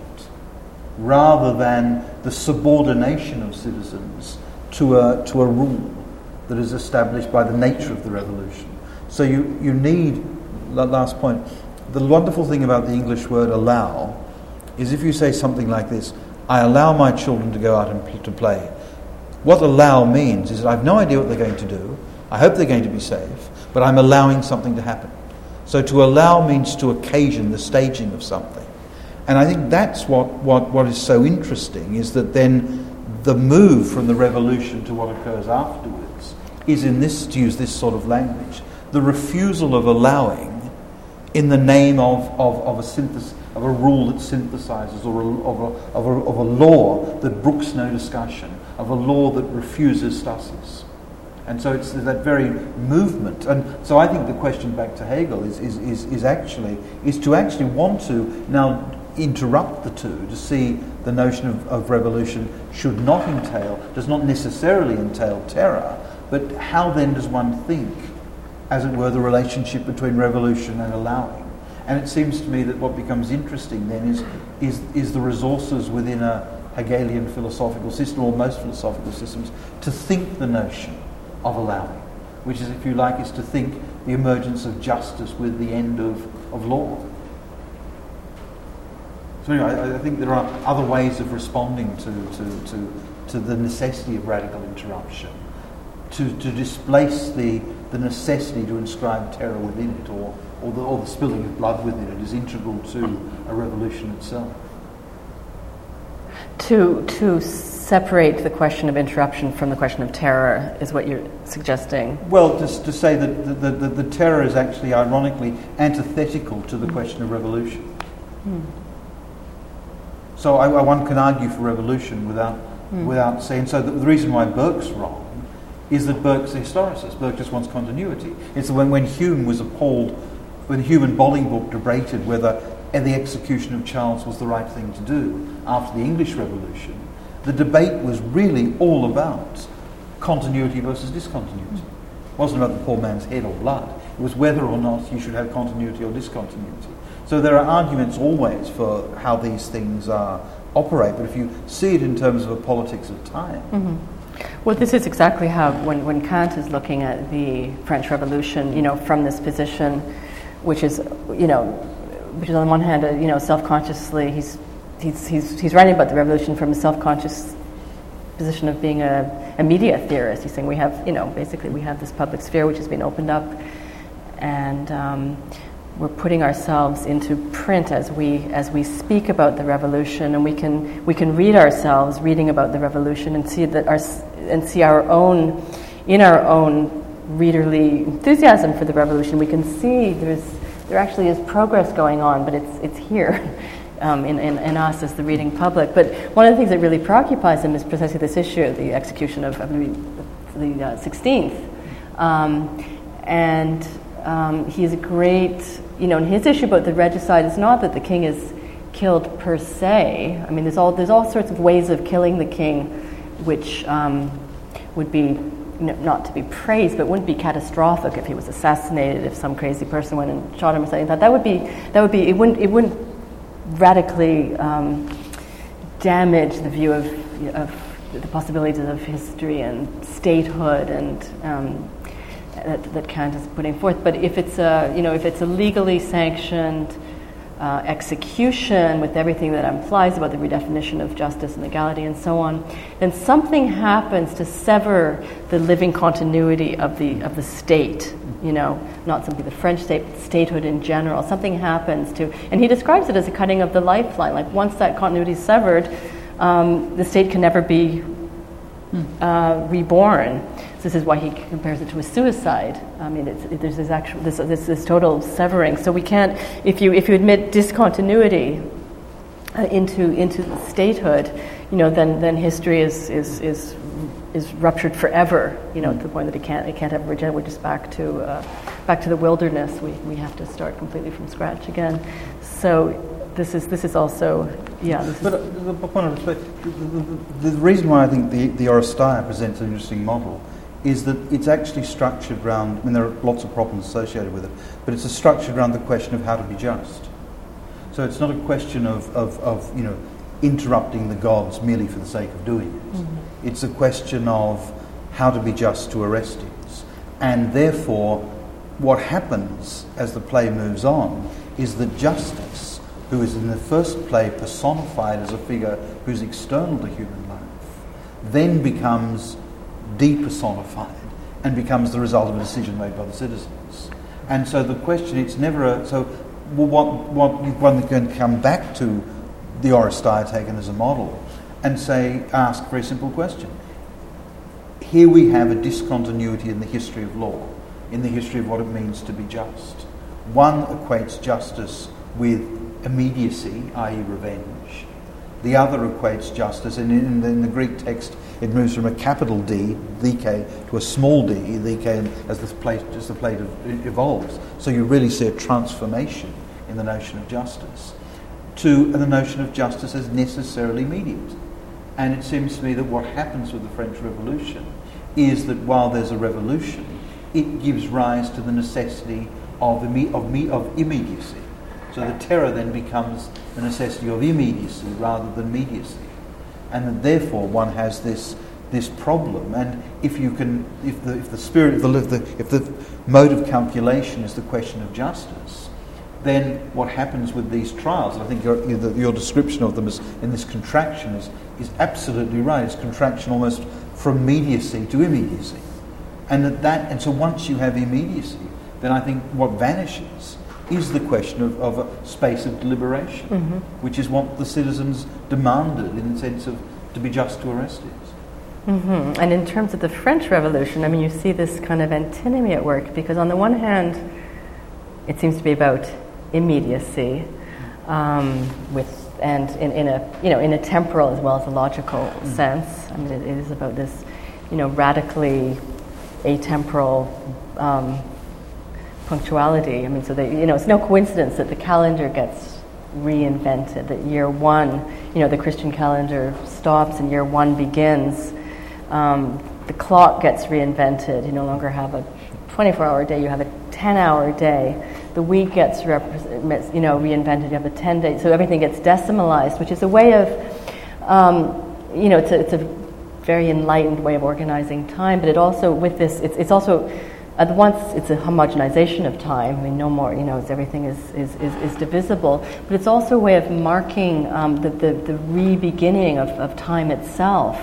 rather than the subordination of citizens to a to a rule that is established by the nature of the revolution. So you, you need, last point, the wonderful thing about the English word allow is if you say something like this, I allow my children to go out and pl- to play. What allow means is that I have no idea what they're going to do, I hope they're going to be safe, but I'm allowing something to happen. So to allow means to occasion the staging of something. And I think that's what, what, what is so interesting, is that then the move from the revolution to what occurs afterwards is in this, to use this sort of language, the refusal of allowing in the name of, of, of a synthesis, of a rule that synthesizes, or a, of, a, of, a, of a law that brooks no discussion, of a law that refuses stasis. And so it's that very movement. And so I think the question back to Hegel is, is, is, is actually, is to actually want to now interrupt the two, to see the notion of, of revolution should not entail, does not necessarily entail terror, but how then does one think, as it were, the relationship between revolution and allowing? And it seems to me that what becomes interesting then is, is, is the resources within a Hegelian philosophical system, or most philosophical systems, to think the notion of allowing, which is, if you like, is to think the emergence of justice with the end of, of law. So anyway, I, I think there are other ways of responding to, to, to, to the necessity of radical interruption, to, to displace the, the necessity to inscribe terror within it, or, or, the, or the spilling of blood within it, is integral to a revolution itself. To to separate the question of interruption from the question of terror is what you're suggesting. Well, just to say that the, the, the, the terror is actually, ironically, antithetical to the mm. question of revolution. Mm. So I, I, one can argue for revolution without mm. without saying so. The, the reason why Burke's wrong is that Burke's a historicist. Burke just wants continuity. It's when when Hume was appalled, when Hume and Bolingbroke debated whether the execution of Charles was the right thing to do after the English Revolution. The debate was really all about continuity versus discontinuity. It wasn't about the poor man's head or blood. It was whether or not you should have continuity or discontinuity. So there are arguments always for how these things uh, operate, but if you see it in terms of a politics of time. Mm-hmm. Well, this is exactly how, when, when Kant is looking at the French Revolution, you know, from this position, which is, you know, which is on the one hand, uh, you know, self-consciously, he's He's, he's, he's writing about the revolution from a self-conscious position of being a, a media theorist. He's saying we have, you know, basically we have this public sphere which has been opened up, and um, we're putting ourselves into print as we as we speak about the revolution, and we can we can read ourselves reading about the revolution and see that our and see our own in our own readerly enthusiasm for the revolution. We can see there's there actually is progress going on, but it's it's here. Um, in, in, in us as the reading public. But one of the things that really preoccupies him is precisely this issue, the execution of, of Louis the uh, sixteenth. Um, and um, he is a great, you know, and his issue about the regicide is not that the king is killed per se. I mean, there's all there's all sorts of ways of killing the king which um, would be, you know, not to be praised, but wouldn't be catastrophic if he was assassinated, if some crazy person went and shot him or something. That that would be that would be it wouldn't it wouldn't radically um, damage the view of, of the possibilities of history and statehood and um, that, that Kant is putting forth. But if it's a, you know, if it's a legally sanctioned uh, execution with everything that implies about the redefinition of justice and legality and so on, then something happens to sever the living continuity of the of the state. You know, not simply the French state, but statehood in general. Something happens to, and he describes it as a cutting of the lifeline. Like once that continuity is severed, um, the state can never be uh, reborn. So this is why he compares it to a suicide. I mean, it's, it, there's this actual this, this this total severing. So we can't, if you if you admit discontinuity uh, into into statehood, you know, then then history is is is. is ruptured forever, you know, to the point that it can't it can't ever regenerate. We're just back to uh, back to the wilderness. We we have to start completely from scratch again. So this is this is also yeah. This but is uh, the point of respect, the, the, the reason why I think the the Oresteia presents an interesting model is that it's actually structured around. I mean, there are lots of problems associated with it, but it's a structured around the question of how to be just. So it's not a question of of, of you know interrupting the gods merely for the sake of doing it. Mm-hmm. It's a question of how to be just to Orestes. And therefore, what happens as the play moves on is that Justice, who is in the first play personified as a figure who's external to human life, then becomes depersonified and becomes the result of a decision made by the citizens. And so the question, it's never a... So what, what one can come back to the Oresteia taken as a model and say, ask a very simple question. Here we have a discontinuity in the history of law, in the history of what it means to be just. One equates justice with immediacy, that is revenge. The other equates justice, and in, in the Greek text it moves from a capital D, dike, to a small d, dike, as the plate, as the plate evolves. So you really see a transformation in the notion of justice to the notion of justice as necessarily mediate. And it seems to me that what happens with the French Revolution is that while there's a revolution, it gives rise to the necessity of, imme- of, me- of immediacy. So the terror then becomes the necessity of immediacy rather than mediacy. And that therefore one has this this problem. And if you can, if the if the spirit, if the if the, if the mode of calculation is the question of justice, then what happens with these trials, and I think your, your, your description of them is, in this contraction is, is absolutely right. It's contraction almost from mediacy to immediacy. And that, that and so once you have immediacy, then I think what vanishes is the question of, of a space of deliberation, Mm-hmm. which is what the citizens demanded in the sense of to be just to Orestes. Mm-hmm. And in terms of the French Revolution, I mean, you see this kind of antinomy at work, because on the one hand, it seems to be about immediacy, um, with and in, in a you know in a temporal as well as a logical mm. sense. I mean, it, it is about this, you know, radically atemporal um, punctuality. I mean, so that, you know, it's no coincidence that the calendar gets reinvented. That year one, you know, the Christian calendar stops and year one begins. Um, the clock gets reinvented. You no longer have a twenty-four hour day, you have a ten hour day. The week gets rep- you know, reinvented, you have a ten day, so everything gets decimalized, which is a way of, um, you know, it's a, it's a very enlightened way of organizing time, but it also, with this, it's, it's also, at once, it's a homogenization of time. I mean, no more, you know, it's, everything is, is, is, is divisible, but it's also a way of marking um, the, the, the re-beginning of, of time itself.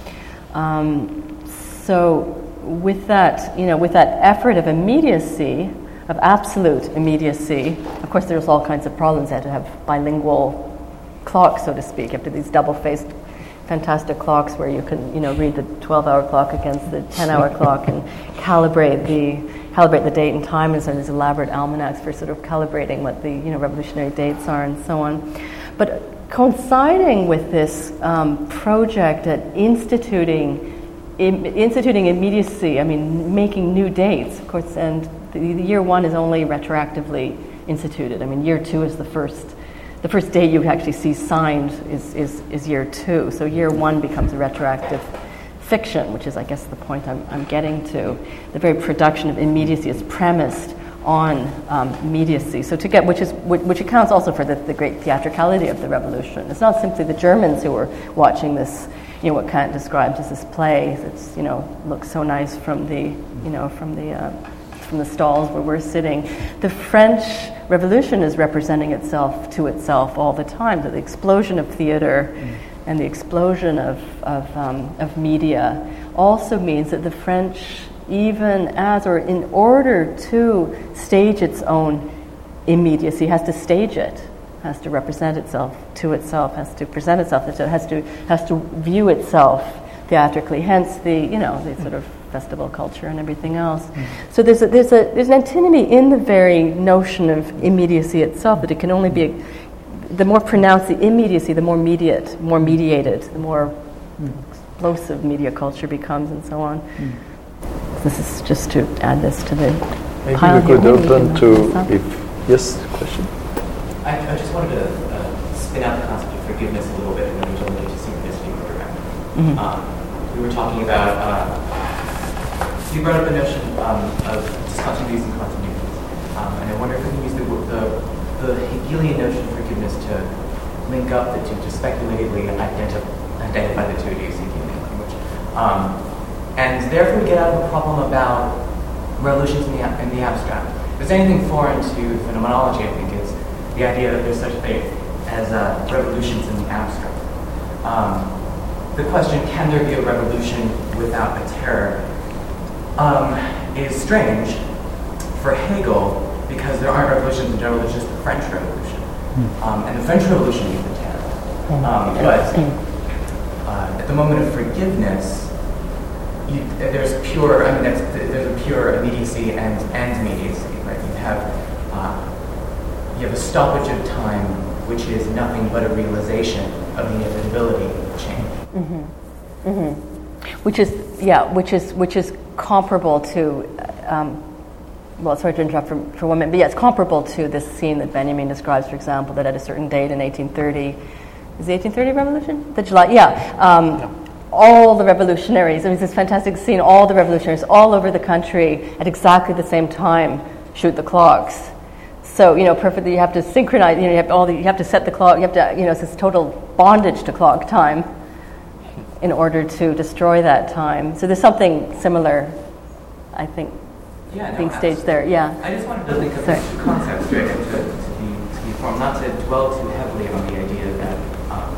Um, so with that, you know, with that effort of immediacy, of absolute immediacy, of course there's all kinds of problems. They had to have bilingual clocks, so to speak. You have to these double-faced fantastic clocks where you can, you know, read the twelve hour clock against the ten hour clock and calibrate the calibrate the date and time, and so there's elaborate almanacs for sort of calibrating what the, you know, revolutionary dates are and so on. But coinciding with this um, project at instituting in, instituting immediacy, I mean, making new dates, of course, and the, the year one is only retroactively instituted. I mean, year two is the first. The first date you actually see signed is, is, is year two. So year one becomes a retroactive fiction, which is, I guess, the point I'm, I'm getting to. The very production of immediacy is premised on um, immediacy. So to get, which is which, which accounts also for the, the great theatricality of the revolution. It's not simply the Germans who were watching this, you know, what Kant described as this play. It's, you know, looks so nice from the, you know, from the uh, from the stalls where we're sitting. The French Revolution is representing itself to itself all the time. So the explosion of theater mm. and the explosion of of, um, of media also means that the French, even as or in order to stage its own immediacy, has to stage it, has to represent itself to itself, has to present itself, has to has to view itself theatrically. Hence the, you know, the sort of festival culture and everything else. Mm. So there's a, there's a there's an antinomy in the very notion of immediacy itself, that it can only be a, the more pronounced the immediacy, the more mediate, more mediated, the more mm. explosive media culture becomes, and so on. Mm. This is just to add this to the Maybe pile we could here. open to if yes question. I, I just wanted to uh, spin out the concept of forgiveness a little bit, and then we jump into synchronicity more directly. Mm-hmm. Um, we were talking about. Uh, You brought up the notion um, of discontinuities and continuities, um, and I wonder if we can use the, the, the Hegelian notion of forgiveness to link up the two, to speculatively identi- identify the two, to use Hegelian language. Um, and therefore we get out of the problem about revolutions in the, in the abstract. If there's anything foreign to phenomenology, I think, is the idea that there's such a thing as uh, revolutions in the abstract. Um, the question, can there be a revolution without a terror? Um, is strange for Hegel, because there aren't revolutions in general, there's just the French Revolution. Mm. Um, and the French Revolution needs the terror. Um, but uh, at the moment of forgiveness, you, there's pure, I mean, that's, there's a pure immediacy and, and immediacy, right? You have, uh, you have a stoppage of time, which is nothing but a realization of the inevitability of change. Mm-hmm. Mm-hmm. Which is, yeah, which is, which is comparable to, um, well, sorry to interrupt for, for one minute, but yeah, it's comparable to this scene that Benjamin describes, for example, that at a certain date in eighteen thirty, is the eighteen thirty revolution? The July, yeah. Um, yeah. All the revolutionaries, I mean, this fantastic scene, all the revolutionaries all over the country at exactly the same time shoot the clocks. So, you know, perfectly, you have to synchronize, you know, you have, all the, you have to set the clock, you have to, you know, it's this total bondage to clock time in order to destroy that time. So there's something similar, I think, yeah, no, being staged there. Yeah. I just wanted to link up these two concepts straight into to be, to be formed, not to dwell too heavily on the idea that, um,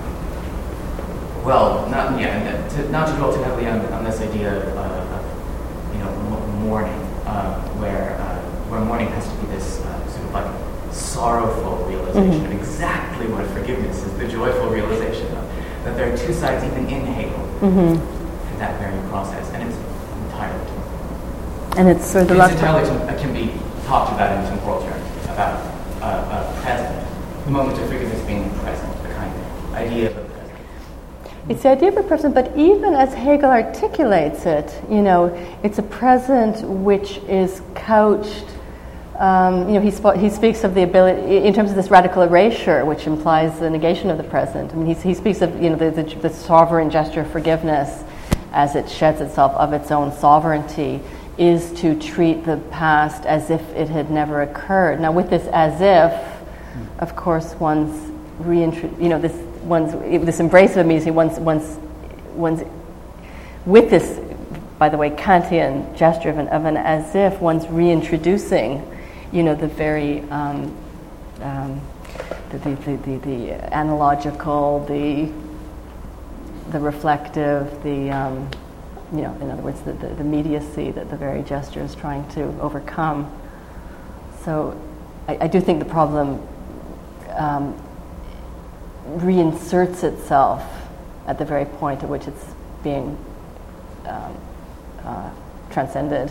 well, not yeah, to, not to dwell too heavily on, on this idea of, uh, of you know, mourning, uh, where uh, where mourning has to be this uh, sort of like sorrowful realization Mm-hmm. of exactly what forgiveness is, the joyful realization of that there are two sides even in Hegel Mm-hmm. in that very process, and it's entirely And it's sort of the it's last entirely tem- can be talked about in temporal terms, about uh, a present, the moment of forgiveness being present, the kind of idea of the present. It's the idea of a present, but even as Hegel articulates it, you know, it's a present which is couched. Um, you know, he, sp- he speaks of the ability in terms of this radical erasure, which implies the negation of the present. I mean, he, he speaks of you know the, the, the sovereign gesture of forgiveness as it sheds itself of its own sovereignty, is to treat the past as if it had never occurred. Now, with this as if, of course, one's reintro- you know this one's this embrace of immediacy, one's one's one's with this, by the way, Kantian gesture of an, of an as if, one's reintroducing, you know, the very um, um, the, the, the, the, the analogical, the the reflective, the um, you know, in other words, the, the, the immediacy that the very gesture is trying to overcome. So I, I do think the problem um, reinserts itself at the very point at which it's being um, uh, transcended.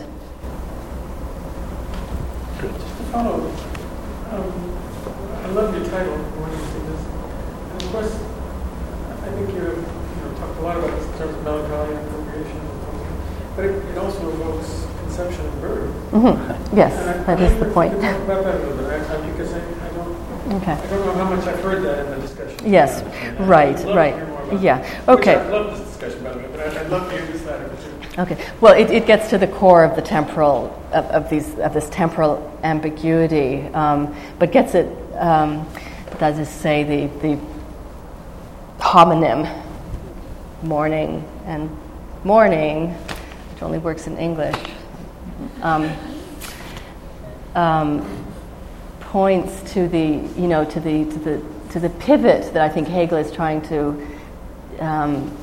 Good. Just to follow, um, I love your title, Morning Sickness. And of course, I think you, you know, talked a lot about this in terms of melancholy and appropriation, and so on, but it, it also evokes conception and verb. Mm-hmm. Yes, And I, that I is the think point. we can talk about that a little bit, I, I, because I, I don't, Okay. I don't know how much I've heard that in the discussion. Yes, And I- right, I'd love right. to hear more about Yeah, it. okay. Which I love this discussion, by the way, but I'd, I'd love to hear this side of it too. Okay. Well, it, it gets to the core of the temporal of, of these of this temporal ambiguity, um, but gets it, um, that is to say, the the homonym morning and morning, which only works in English, um, um, points to the you know to the to the to the pivot that I think Hegel is trying to. Um,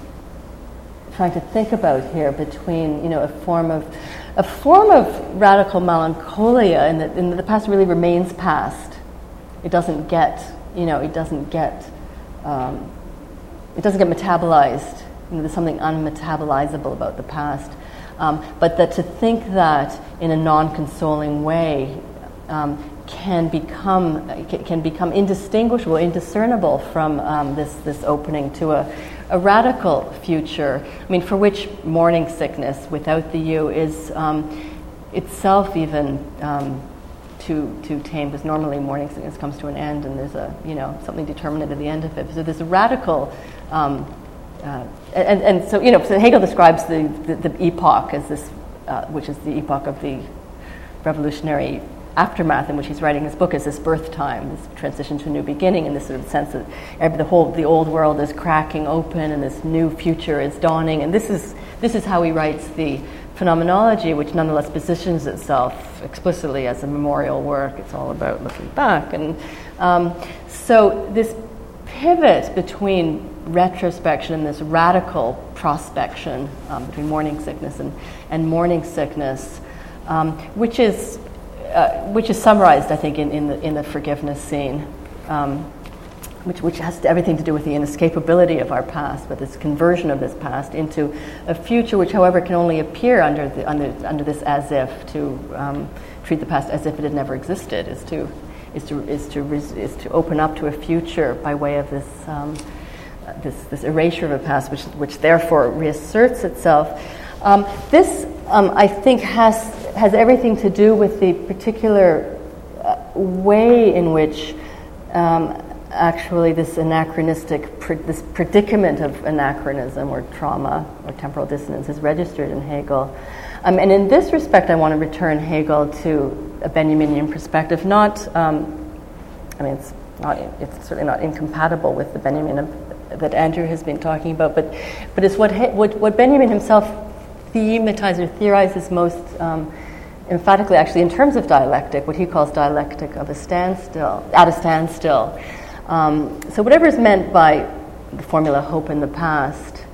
trying to think about here between, you know, a form of a form of radical melancholia in that in that the past really remains past. It doesn't get, you know, it doesn't get um, it doesn't get metabolized. You know, there's something unmetabolizable about the past. Um, but that to think that in a non-consoling way um, can become can become indistinguishable, indiscernible from um, this this opening to a a radical future. I mean, for which morning sickness without the you is um, itself even um, too too tame, because normally morning sickness comes to an end and there's a you know something determinate at the end of it. So there's a radical. Um, uh, and, and so you know, so Hegel describes the, the, the epoch as this, uh, which is the epoch of the revolutionary aftermath in which he's writing his book, as this birth time, this transition to a new beginning, and this sort of sense that every, the whole the old world is cracking open and this new future is dawning. And this is this is how he writes the Phenomenology, which nonetheless positions itself explicitly as a memorial work. It's all about looking back, and um, so this pivot between retrospection and this radical prospection um, between morning sickness and and morning sickness, um, which is. Uh, which is summarized, I think, in, in the in the forgiveness scene, um, which which has to, everything to do with the inescapability of our past, but this conversion of this past into a future, which, however, can only appear under the under under this as if, to um, treat the past as if it had never existed, is to is to is to res, is to open up to a future by way of this um, this this erasure of a past, which which therefore reasserts itself. Um, this, um, I think, has has everything to do with the particular uh, way in which um, actually this anachronistic, pre- this predicament of anachronism or trauma or temporal dissonance is registered in Hegel. Um, and in this respect, I want to return Hegel to a Benjaminian perspective. Not, um, I mean, it's not, it's certainly not incompatible with the Benjamin of, that Andrew has been talking about, but but it's what what, what Benjamin himself thematizes or theorizes most um, emphatically, actually, in terms of dialectic, what he calls dialectic of a standstill, at a standstill. Um, so whatever is meant by the formula hope in the past,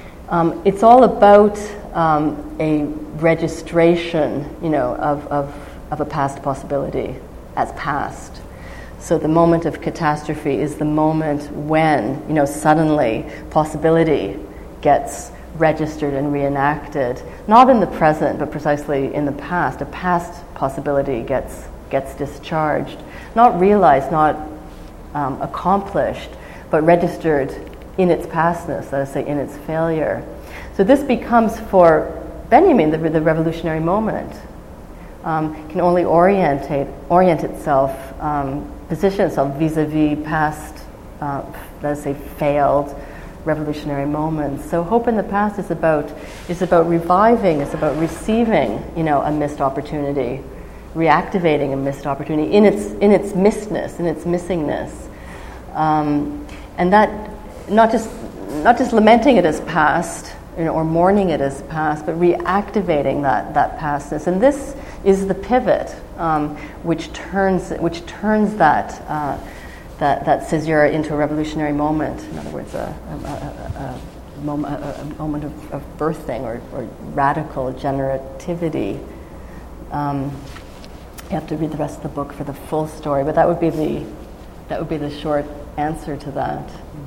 um, it's all about um, a registration, you know, of, of, of a past possibility as past. So the moment of catastrophe is the moment when, you know, suddenly possibility gets registered and reenacted, not in the present, but precisely in the past. A past possibility gets gets discharged, not realized, not um, accomplished, but registered in its pastness, let us say, in its failure. So this becomes, for Benjamin, the, the revolutionary moment. Um, can only orientate, orient itself, um, position itself vis-a-vis past, uh, let's say, failed revolutionary moments. So hope in the past is about is about reviving, is about receiving, you know, a missed opportunity, reactivating a missed opportunity in its in its missedness, in its missingness, um, and that not just not just lamenting it as past, you know, or mourning it as past, but reactivating that that pastness. And this is the pivot, um, which turns which turns that. Uh, That, that caesura into a revolutionary moment. In other words, a, a, a, a, moment, a, a moment of, of birthing or, or radical generativity. Um, you have to read the rest of the book for the full story, but that would be the that would be the short answer to that.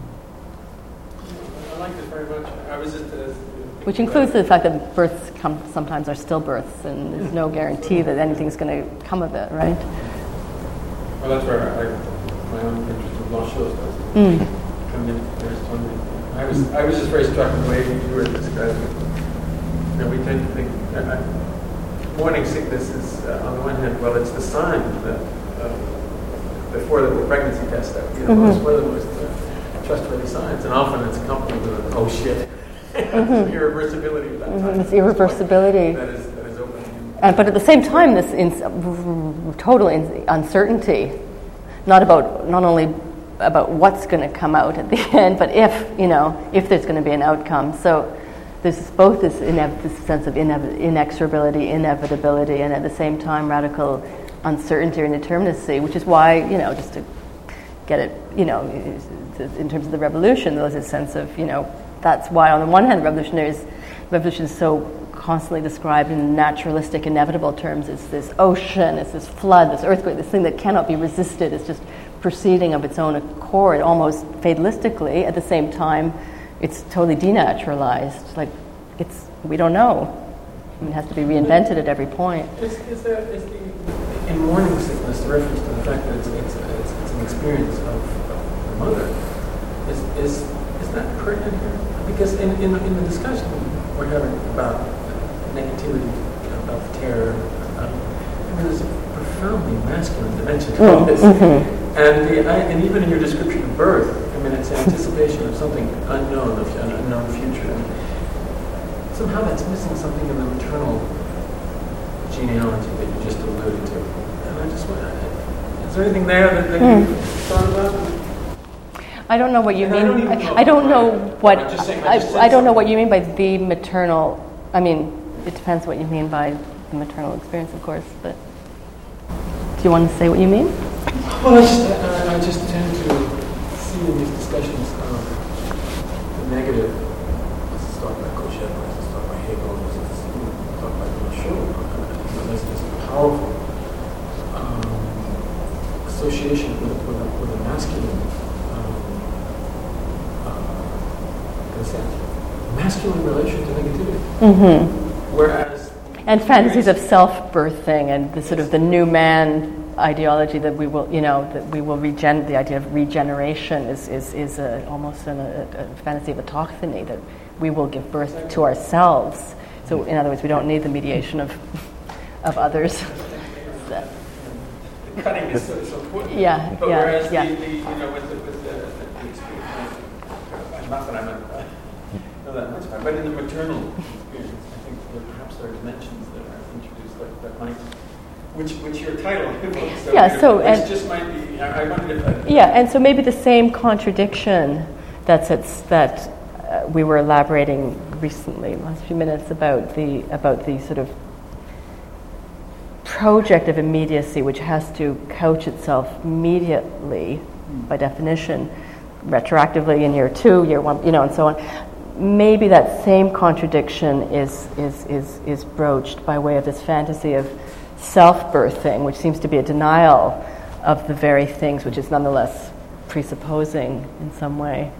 I like it very much. I was just uh, Which includes the fact that births come sometimes are stillbirths, and there's no guarantee that anything's going to come of it, right? Well, that's where I. My own interest in Blanchot's does Mm. come in. There's one. I was I was just very struck with the way you were describing. You know, we tend to think uh, morning sickness is uh, on the one hand, well, it's the sign that uh, before the pregnancy test that you know Mm-hmm. it's one of the most uh, trustworthy signs, and often it's accompanied with an, oh shit, Mm-hmm. the irreversibility of that. Mm-hmm. It's irreversibility. That is that is open. And, but at the same time, this in, total in, uncertainty. Not about not only about what's going to come out at the end, but if you know if there's going to be an outcome. So there's both this, inev- this sense of inev- inexorability, inevitability, and at the same time radical uncertainty and indeterminacy. Which is why you know just to get it you know in terms of the revolution, there was a sense of you know that's why on the one hand the revolutionaries revolution is so constantly described in naturalistic, inevitable terms. It's this ocean, it's this flood, this earthquake, this thing that cannot be resisted. It's just proceeding of its own accord, almost fatalistically. At the same time, it's totally denaturalized. Like, it's we don't know. I mean, it has to be reinvented at every point. Is, is there, is the, in morning sickness, the reference to the fact that it's, it's, it's, it's an experience of, of the mother, is, is, is that pertinent here? Because in, in, in the discussion we're having about negativity, about terror. Um, I mean, there's a profoundly masculine dimension to all this. Mm-hmm. And, the, I, and even in your description of birth, I mean, it's anticipation of something unknown, of an unknown future. And somehow that's missing something in the maternal genealogy that you just alluded to. And I just want to, is there anything there that, that mm. you thought about? I don't know what you and mean. I don't, even know I, I don't know what I'm just saying, I, I, I don't know what you mean by the maternal. I mean, it depends what you mean by the maternal experience, of course. But do you want to say what you mean? Well, I just I, I just tend to see in these discussions um, the negative. This is talked by Cochet, this is talked by Hegel, this is talked by Blanchot. There's this powerful um, association with with a, with a masculine. Masculine relation to negativity. Mm-hmm. Whereas and fantasies of self-birthing and the sort of the new man ideology that we will, you know, that we will regen. The idea of regeneration is is is a, almost an, a, a fantasy of autochthony, that we will give birth to ourselves. So, in other words, we don't need the mediation of of others. Cutting is so, so important. Yeah, but yeah, whereas yeah. The, the, you know, with the, with the, the experience, not that I'm a, uh, know that much about, but in the maternal experience, I think that perhaps there are dimensions that are introduced that, that might, which which your title, so, yeah, so which and, just might be. I, I wondered if that, yeah, and so maybe the same contradiction that's it's, that uh, we were elaborating recently, last few minutes, about the about the sort of project of immediacy, which has to couch itself immediately, mm. by definition, retroactively in year two, year one, you know, and so on. Maybe that same contradiction is is is is broached by way of this fantasy of self-birthing, which seems to be a denial of the very things which it's nonetheless presupposing in some way.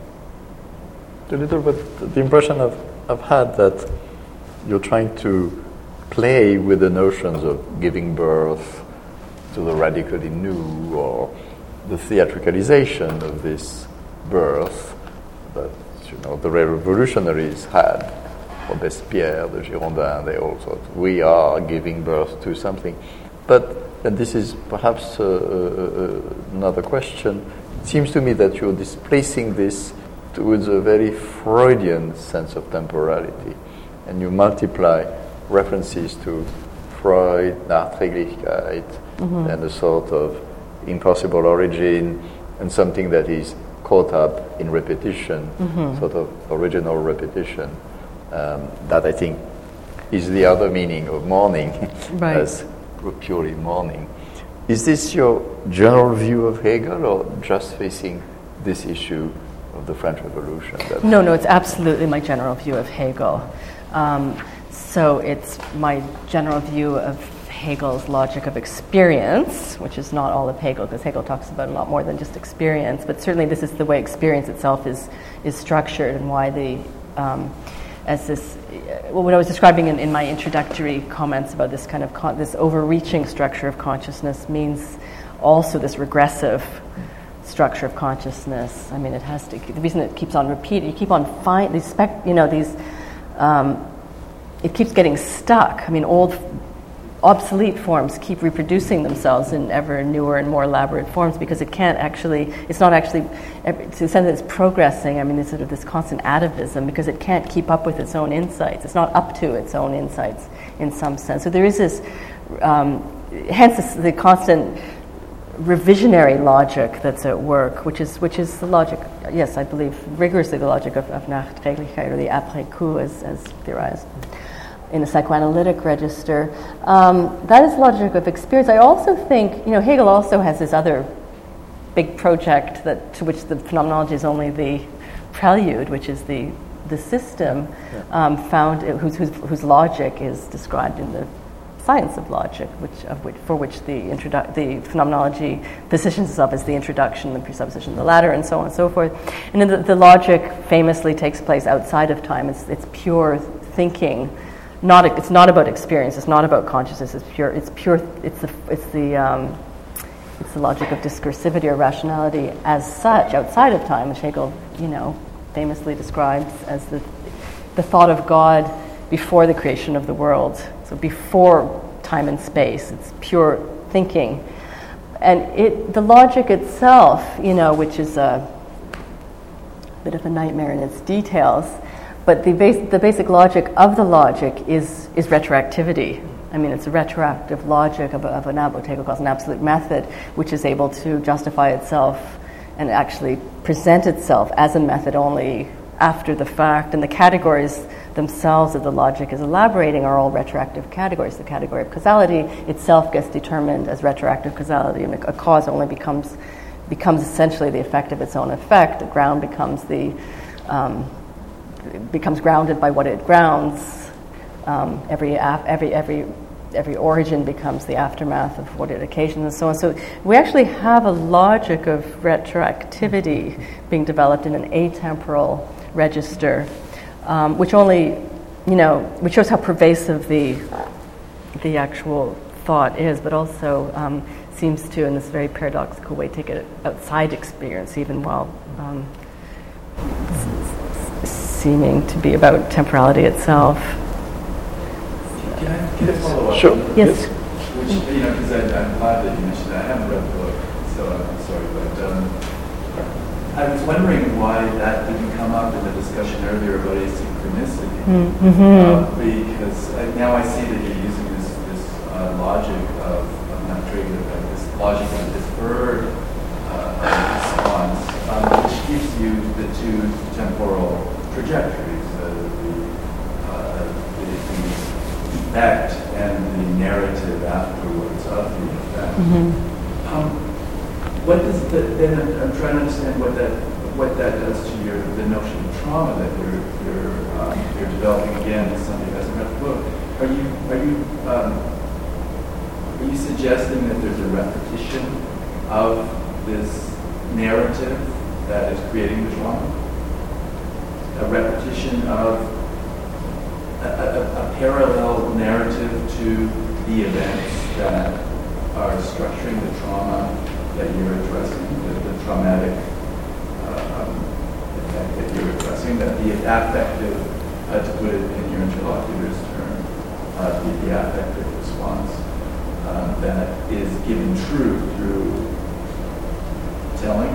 A little bit the impression I've, I've had that you're trying to play with the notions of giving birth to the radically new or the theatricalization of this birth that, you know, the revolutionaries had. Robespierre, the Girondins, they all thought, we are giving birth to something. But, and this is perhaps uh, uh, another question, it seems to me that you're displacing this towards a very Freudian sense of temporality. And you multiply references to Freud, Nachträglichkeit, mm-hmm. and a sort of impossible origin, and something that is caught up in repetition, mm-hmm. sort of original repetition. Um, that I think is the other meaning of mourning, right. as purely mourning. Is this your general view of Hegel, or just facing this issue of the French Revolution? No, no, it's absolutely my general view of Hegel. Um, so it's my general view of Hegel's logic of experience, which is not all of Hegel, because Hegel talks about a lot more than just experience, but certainly this is the way experience itself is is structured, and why the um, as this, well, what I was describing in, in my introductory comments about this kind of con- this overreaching structure of consciousness means also this regressive structure of consciousness. I mean, it has to. The reason it keeps on repeating, you keep on find these spec, you know, these. Um, it keeps getting stuck. I mean, old, obsolete forms keep reproducing themselves in ever newer and more elaborate forms because it can't actually. It's not actually. To the extent that it's progressing, I mean, there's sort of this constant atavism because it can't keep up with its own insights. It's not up to its own insights in some sense. So there is this. Um, hence, this, the constant revisionary logic that's at work, which is which is the logic, yes, I believe, rigorously the logic of, of Nachträglichkeit, or the après coup, as, as theorized in the psychoanalytic register. Um, that is logic of experience. I also think, you know, Hegel also has this other big project that to which the phenomenology is only the prelude, which is the the system um, found whose, whose whose logic is described in the science of logic, which of which for which the introdu- the phenomenology positions itself as the introduction, the presupposition, the latter, and so on and so forth. And then the, the logic famously takes place outside of time. It's it's pure thinking. Not it's not about experience. It's not about consciousness. It's pure. It's pure. It's the it's the um, it's the logic of discursivity or rationality as such outside of time, which Hegel, you know, famously describes as the the thought of God before the creation of the world. So before time and space, it's pure thinking, and it the logic itself, you know, which is a bit of a nightmare in its details. But the base, the basic logic of the logic is is retroactivity. I mean, it's a retroactive logic of, a, of an, what Hegel calls an absolute method, which is able to justify itself and actually present itself as a method only after the fact. And the categories themselves that the logic is elaborating are all retroactive categories. The category of causality itself gets determined as retroactive causality, and a, a cause only becomes becomes essentially the effect of its own effect. The ground becomes the um, becomes grounded by what it grounds. Um, every af- every every every origin becomes the aftermath of what it occasions, and so on. So we actually have a logic of retroactivity being developed in an atemporal register, um, which only, you know, which shows how pervasive the the actual thought is, but also um, seems to, in this very paradoxical way, take it outside experience, even while um, seeming to be about temporality itself. Can I, can I follow up? Sure. Yes. Which, you know, because I'm glad that you mentioned that. I haven't read the book, so I'm sorry, but um, I was wondering why that didn't come up in the discussion earlier about asynchronicity. Mm-hmm. Uh, because I, now I see that you're using this, this uh, logic of, of not trading, of this logic of deferred uh, response, um, which gives you the two temporal trajectories, uh, the, uh, the, the effect and the narrative afterwards of the effect. Mm-hmm. Um, what does the, then I'm, I'm trying to understand what that what that does to your the notion of trauma that you're you're um, you're developing again as something that's in the book. Are you are you um, are you suggesting that there's a repetition of this narrative that is creating the trauma, a repetition of a, a, a parallel narrative to the events that are structuring the trauma that you're addressing, the, the traumatic uh, um, effect that you're addressing, that the affective, uh, to put it in your interlocutor's term, uh, the, the affective response uh, that is given truth through telling.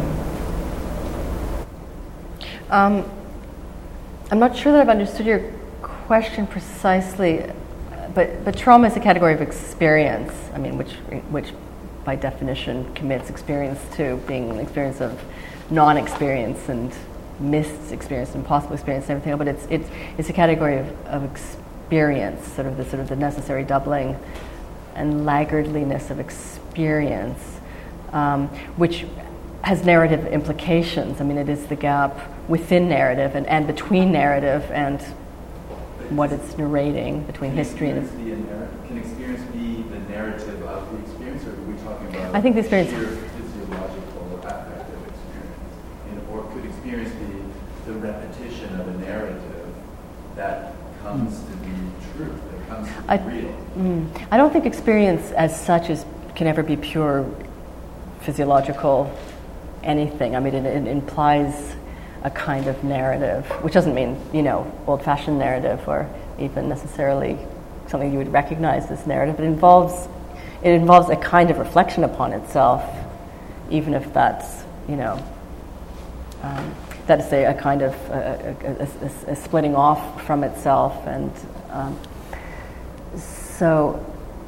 Um, I'm not sure that I've understood your question precisely, but but trauma is a category of experience. I mean, which which by definition commits experience to being an experience of non-experience and missed experience and possible experience and everything else. But it's it's it's a category of, of experience, sort of the sort of the necessary doubling and laggardliness of experience, um, which has narrative implications. I mean, it is the gap within narrative and, and between narrative and what it's narrating, between can history and... Be a narr- can experience be the narrative of the experience, or are we talking about I think the experience... sheer physiological affective experience? And, or could experience be the repetition of a narrative that comes mm. to be true, that comes to be I, real? Mm, I don't think experience as such is, can ever be pure physiological anything. I mean, it, it implies a kind of narrative, which doesn't mean, you know, old-fashioned narrative or even necessarily something you would recognize as narrative. It involves, it involves a kind of reflection upon itself, even if that's, you know, um, that is a, a kind of a, a, a, a splitting off from itself, and um, so.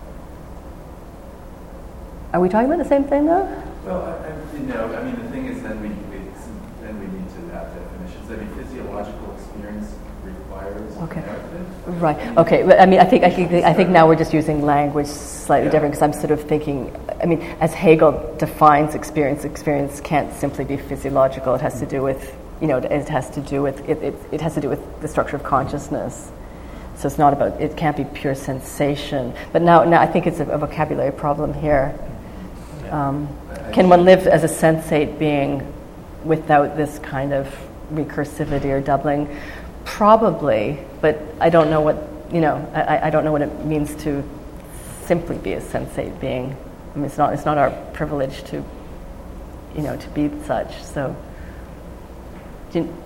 Are we talking about the same thing, though? Well, I, I, you know, I mean, the thing is, then we, we then we need to have definitions. I mean, physiological experience requires okay. narrative. Right. Okay. But I mean, I think I think I think now we're just using language slightly yeah. different, because I'm sort of thinking. I mean, as Hegel defines experience, experience can't simply be physiological. It has to do with, you know, it has to do with it. It, it has to do with the structure of consciousness. So it's not about. It can't be pure sensation. But now, now I think it's a, a vocabulary problem here. Um, can one live as a sensate being without this kind of recursivity or doubling? Probably, but I don't know what, you know, I, I don't know what it means to simply be a sensate being. I mean, it's not it's not our privilege to, you know, to be such. So, do you,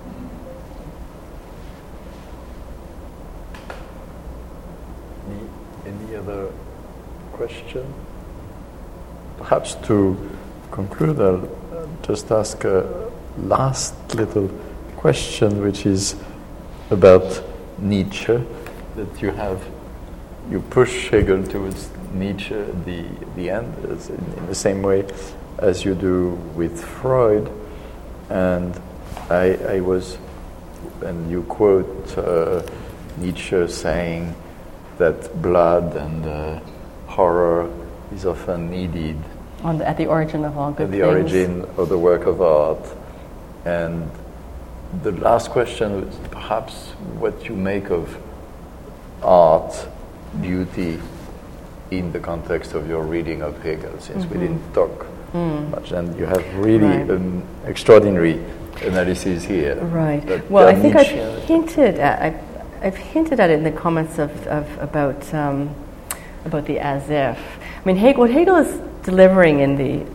any, any other question? Perhaps to conclude, I'll just ask a last little question, which is about Nietzsche. That you have, you push Hegel towards Nietzsche at the the end, as in, in the same way as you do with Freud. And I, I was, and you quote uh, Nietzsche saying that blood and uh, horror is often needed on the, at the origin of all good at the things. origin of the work of art. And the last question was perhaps what you make of art, beauty, in the context of your reading of Hegel, since mm-hmm. we didn't talk mm. much. And you have really right. an extraordinary analysis here. Right. Well, I think Nietzsche I've hinted at I've, I've hinted at it in the comments of, of about um, about the as if. I mean, Hegel, what Hegel is delivering in the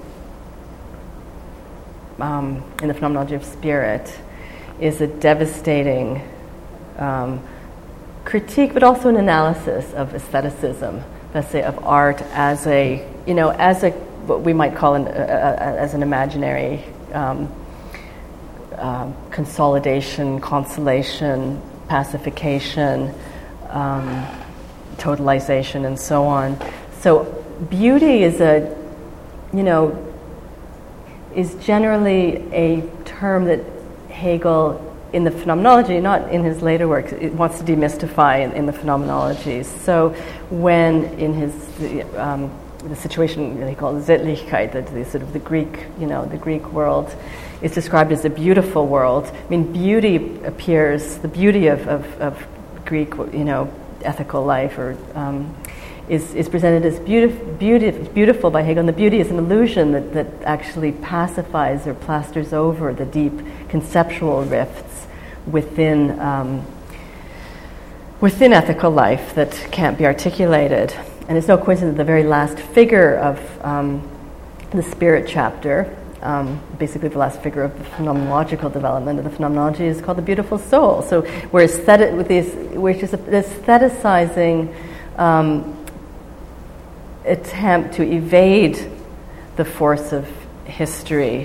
um, in the phenomenology of spirit is a devastating um, critique, but also an analysis of aestheticism. Let's say of art as a, you know, as a what we might call an, uh, as an imaginary um, uh, consolidation, consolation, pacification, um, totalization, and so on. So beauty is a, you know, is generally a term that Hegel, in the phenomenology, not in his later works, it wants to demystify in, in the phenomenologies. So when in his um, the situation that he called Sittlichkeit, the, the sort of the Greek, you know, the Greek world is described as a beautiful world. I mean, beauty appears, the beauty of, of, of Greek, you know, ethical life or um, is, is presented as beautif- beautif- beautiful by Hegel, and the beauty is an illusion that, that actually pacifies or plasters over the deep conceptual rifts within um, within ethical life that can't be articulated. And it's no coincidence that the very last figure of um, the spirit chapter, um, basically the last figure of the phenomenological development of the phenomenology, is called the beautiful soul. So we're aesthetic with these, which is aestheticizing um, attempt to evade the force of history.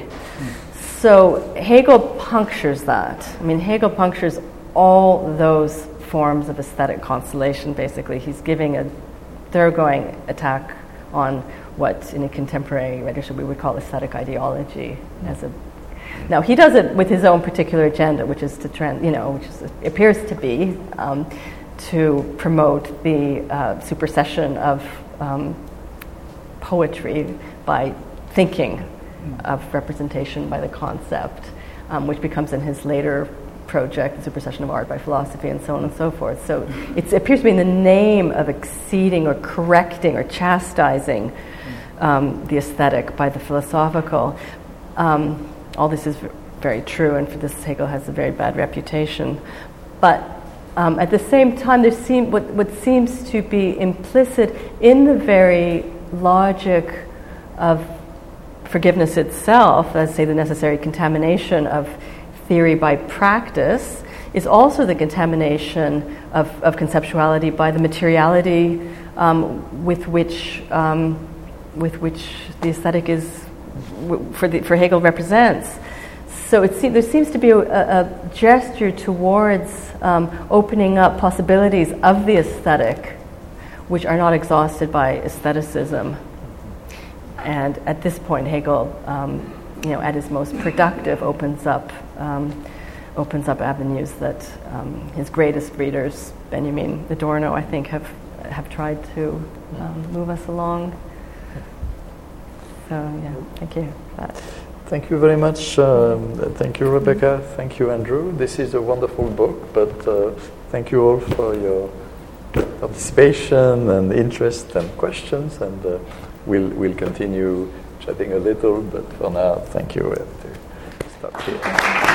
So Hegel punctures that. I mean, Hegel punctures all those forms of aesthetic constellation, basically. He's giving a thoroughgoing attack on what in a contemporary literature we would call aesthetic ideology. As a now he does it with his own particular agenda, which is to trans, you know, which is, appears to be um, to promote the uh, supersession of um, poetry by thinking of representation by the concept, um, which becomes in his later project, the supersession of art by philosophy, and so on and so forth. So it's, it appears to be in the name of exceeding or correcting or chastising um, the aesthetic by the philosophical. Um, all this is v- very true, and for this Hegel has a very bad reputation. But um, at the same time, there seem, what, what seems to be implicit in the very logic of forgiveness itself, as, say, the necessary contamination of theory by practice, is also the contamination of, of conceptuality by the materiality um, with which um, with which the aesthetic is w- for the, for Hegel represents. So it se- there seems to be a, a gesture towards um, opening up possibilities of the aesthetic, which are not exhausted by aestheticism. And at this point, Hegel, um, you know, at his most productive, opens up um, opens up avenues that um, his greatest readers, Benjamin Adorno, I think, have have tried to um, move us along. So, yeah, thank you for that. Thank you very much. Um, thank you, Rebecca. Thank you, Andrew. This is a wonderful book, but uh, thank you all for your participation and interest and questions, and uh, we'll, we'll continue chatting a little, but for now, thank you. We have to stop here.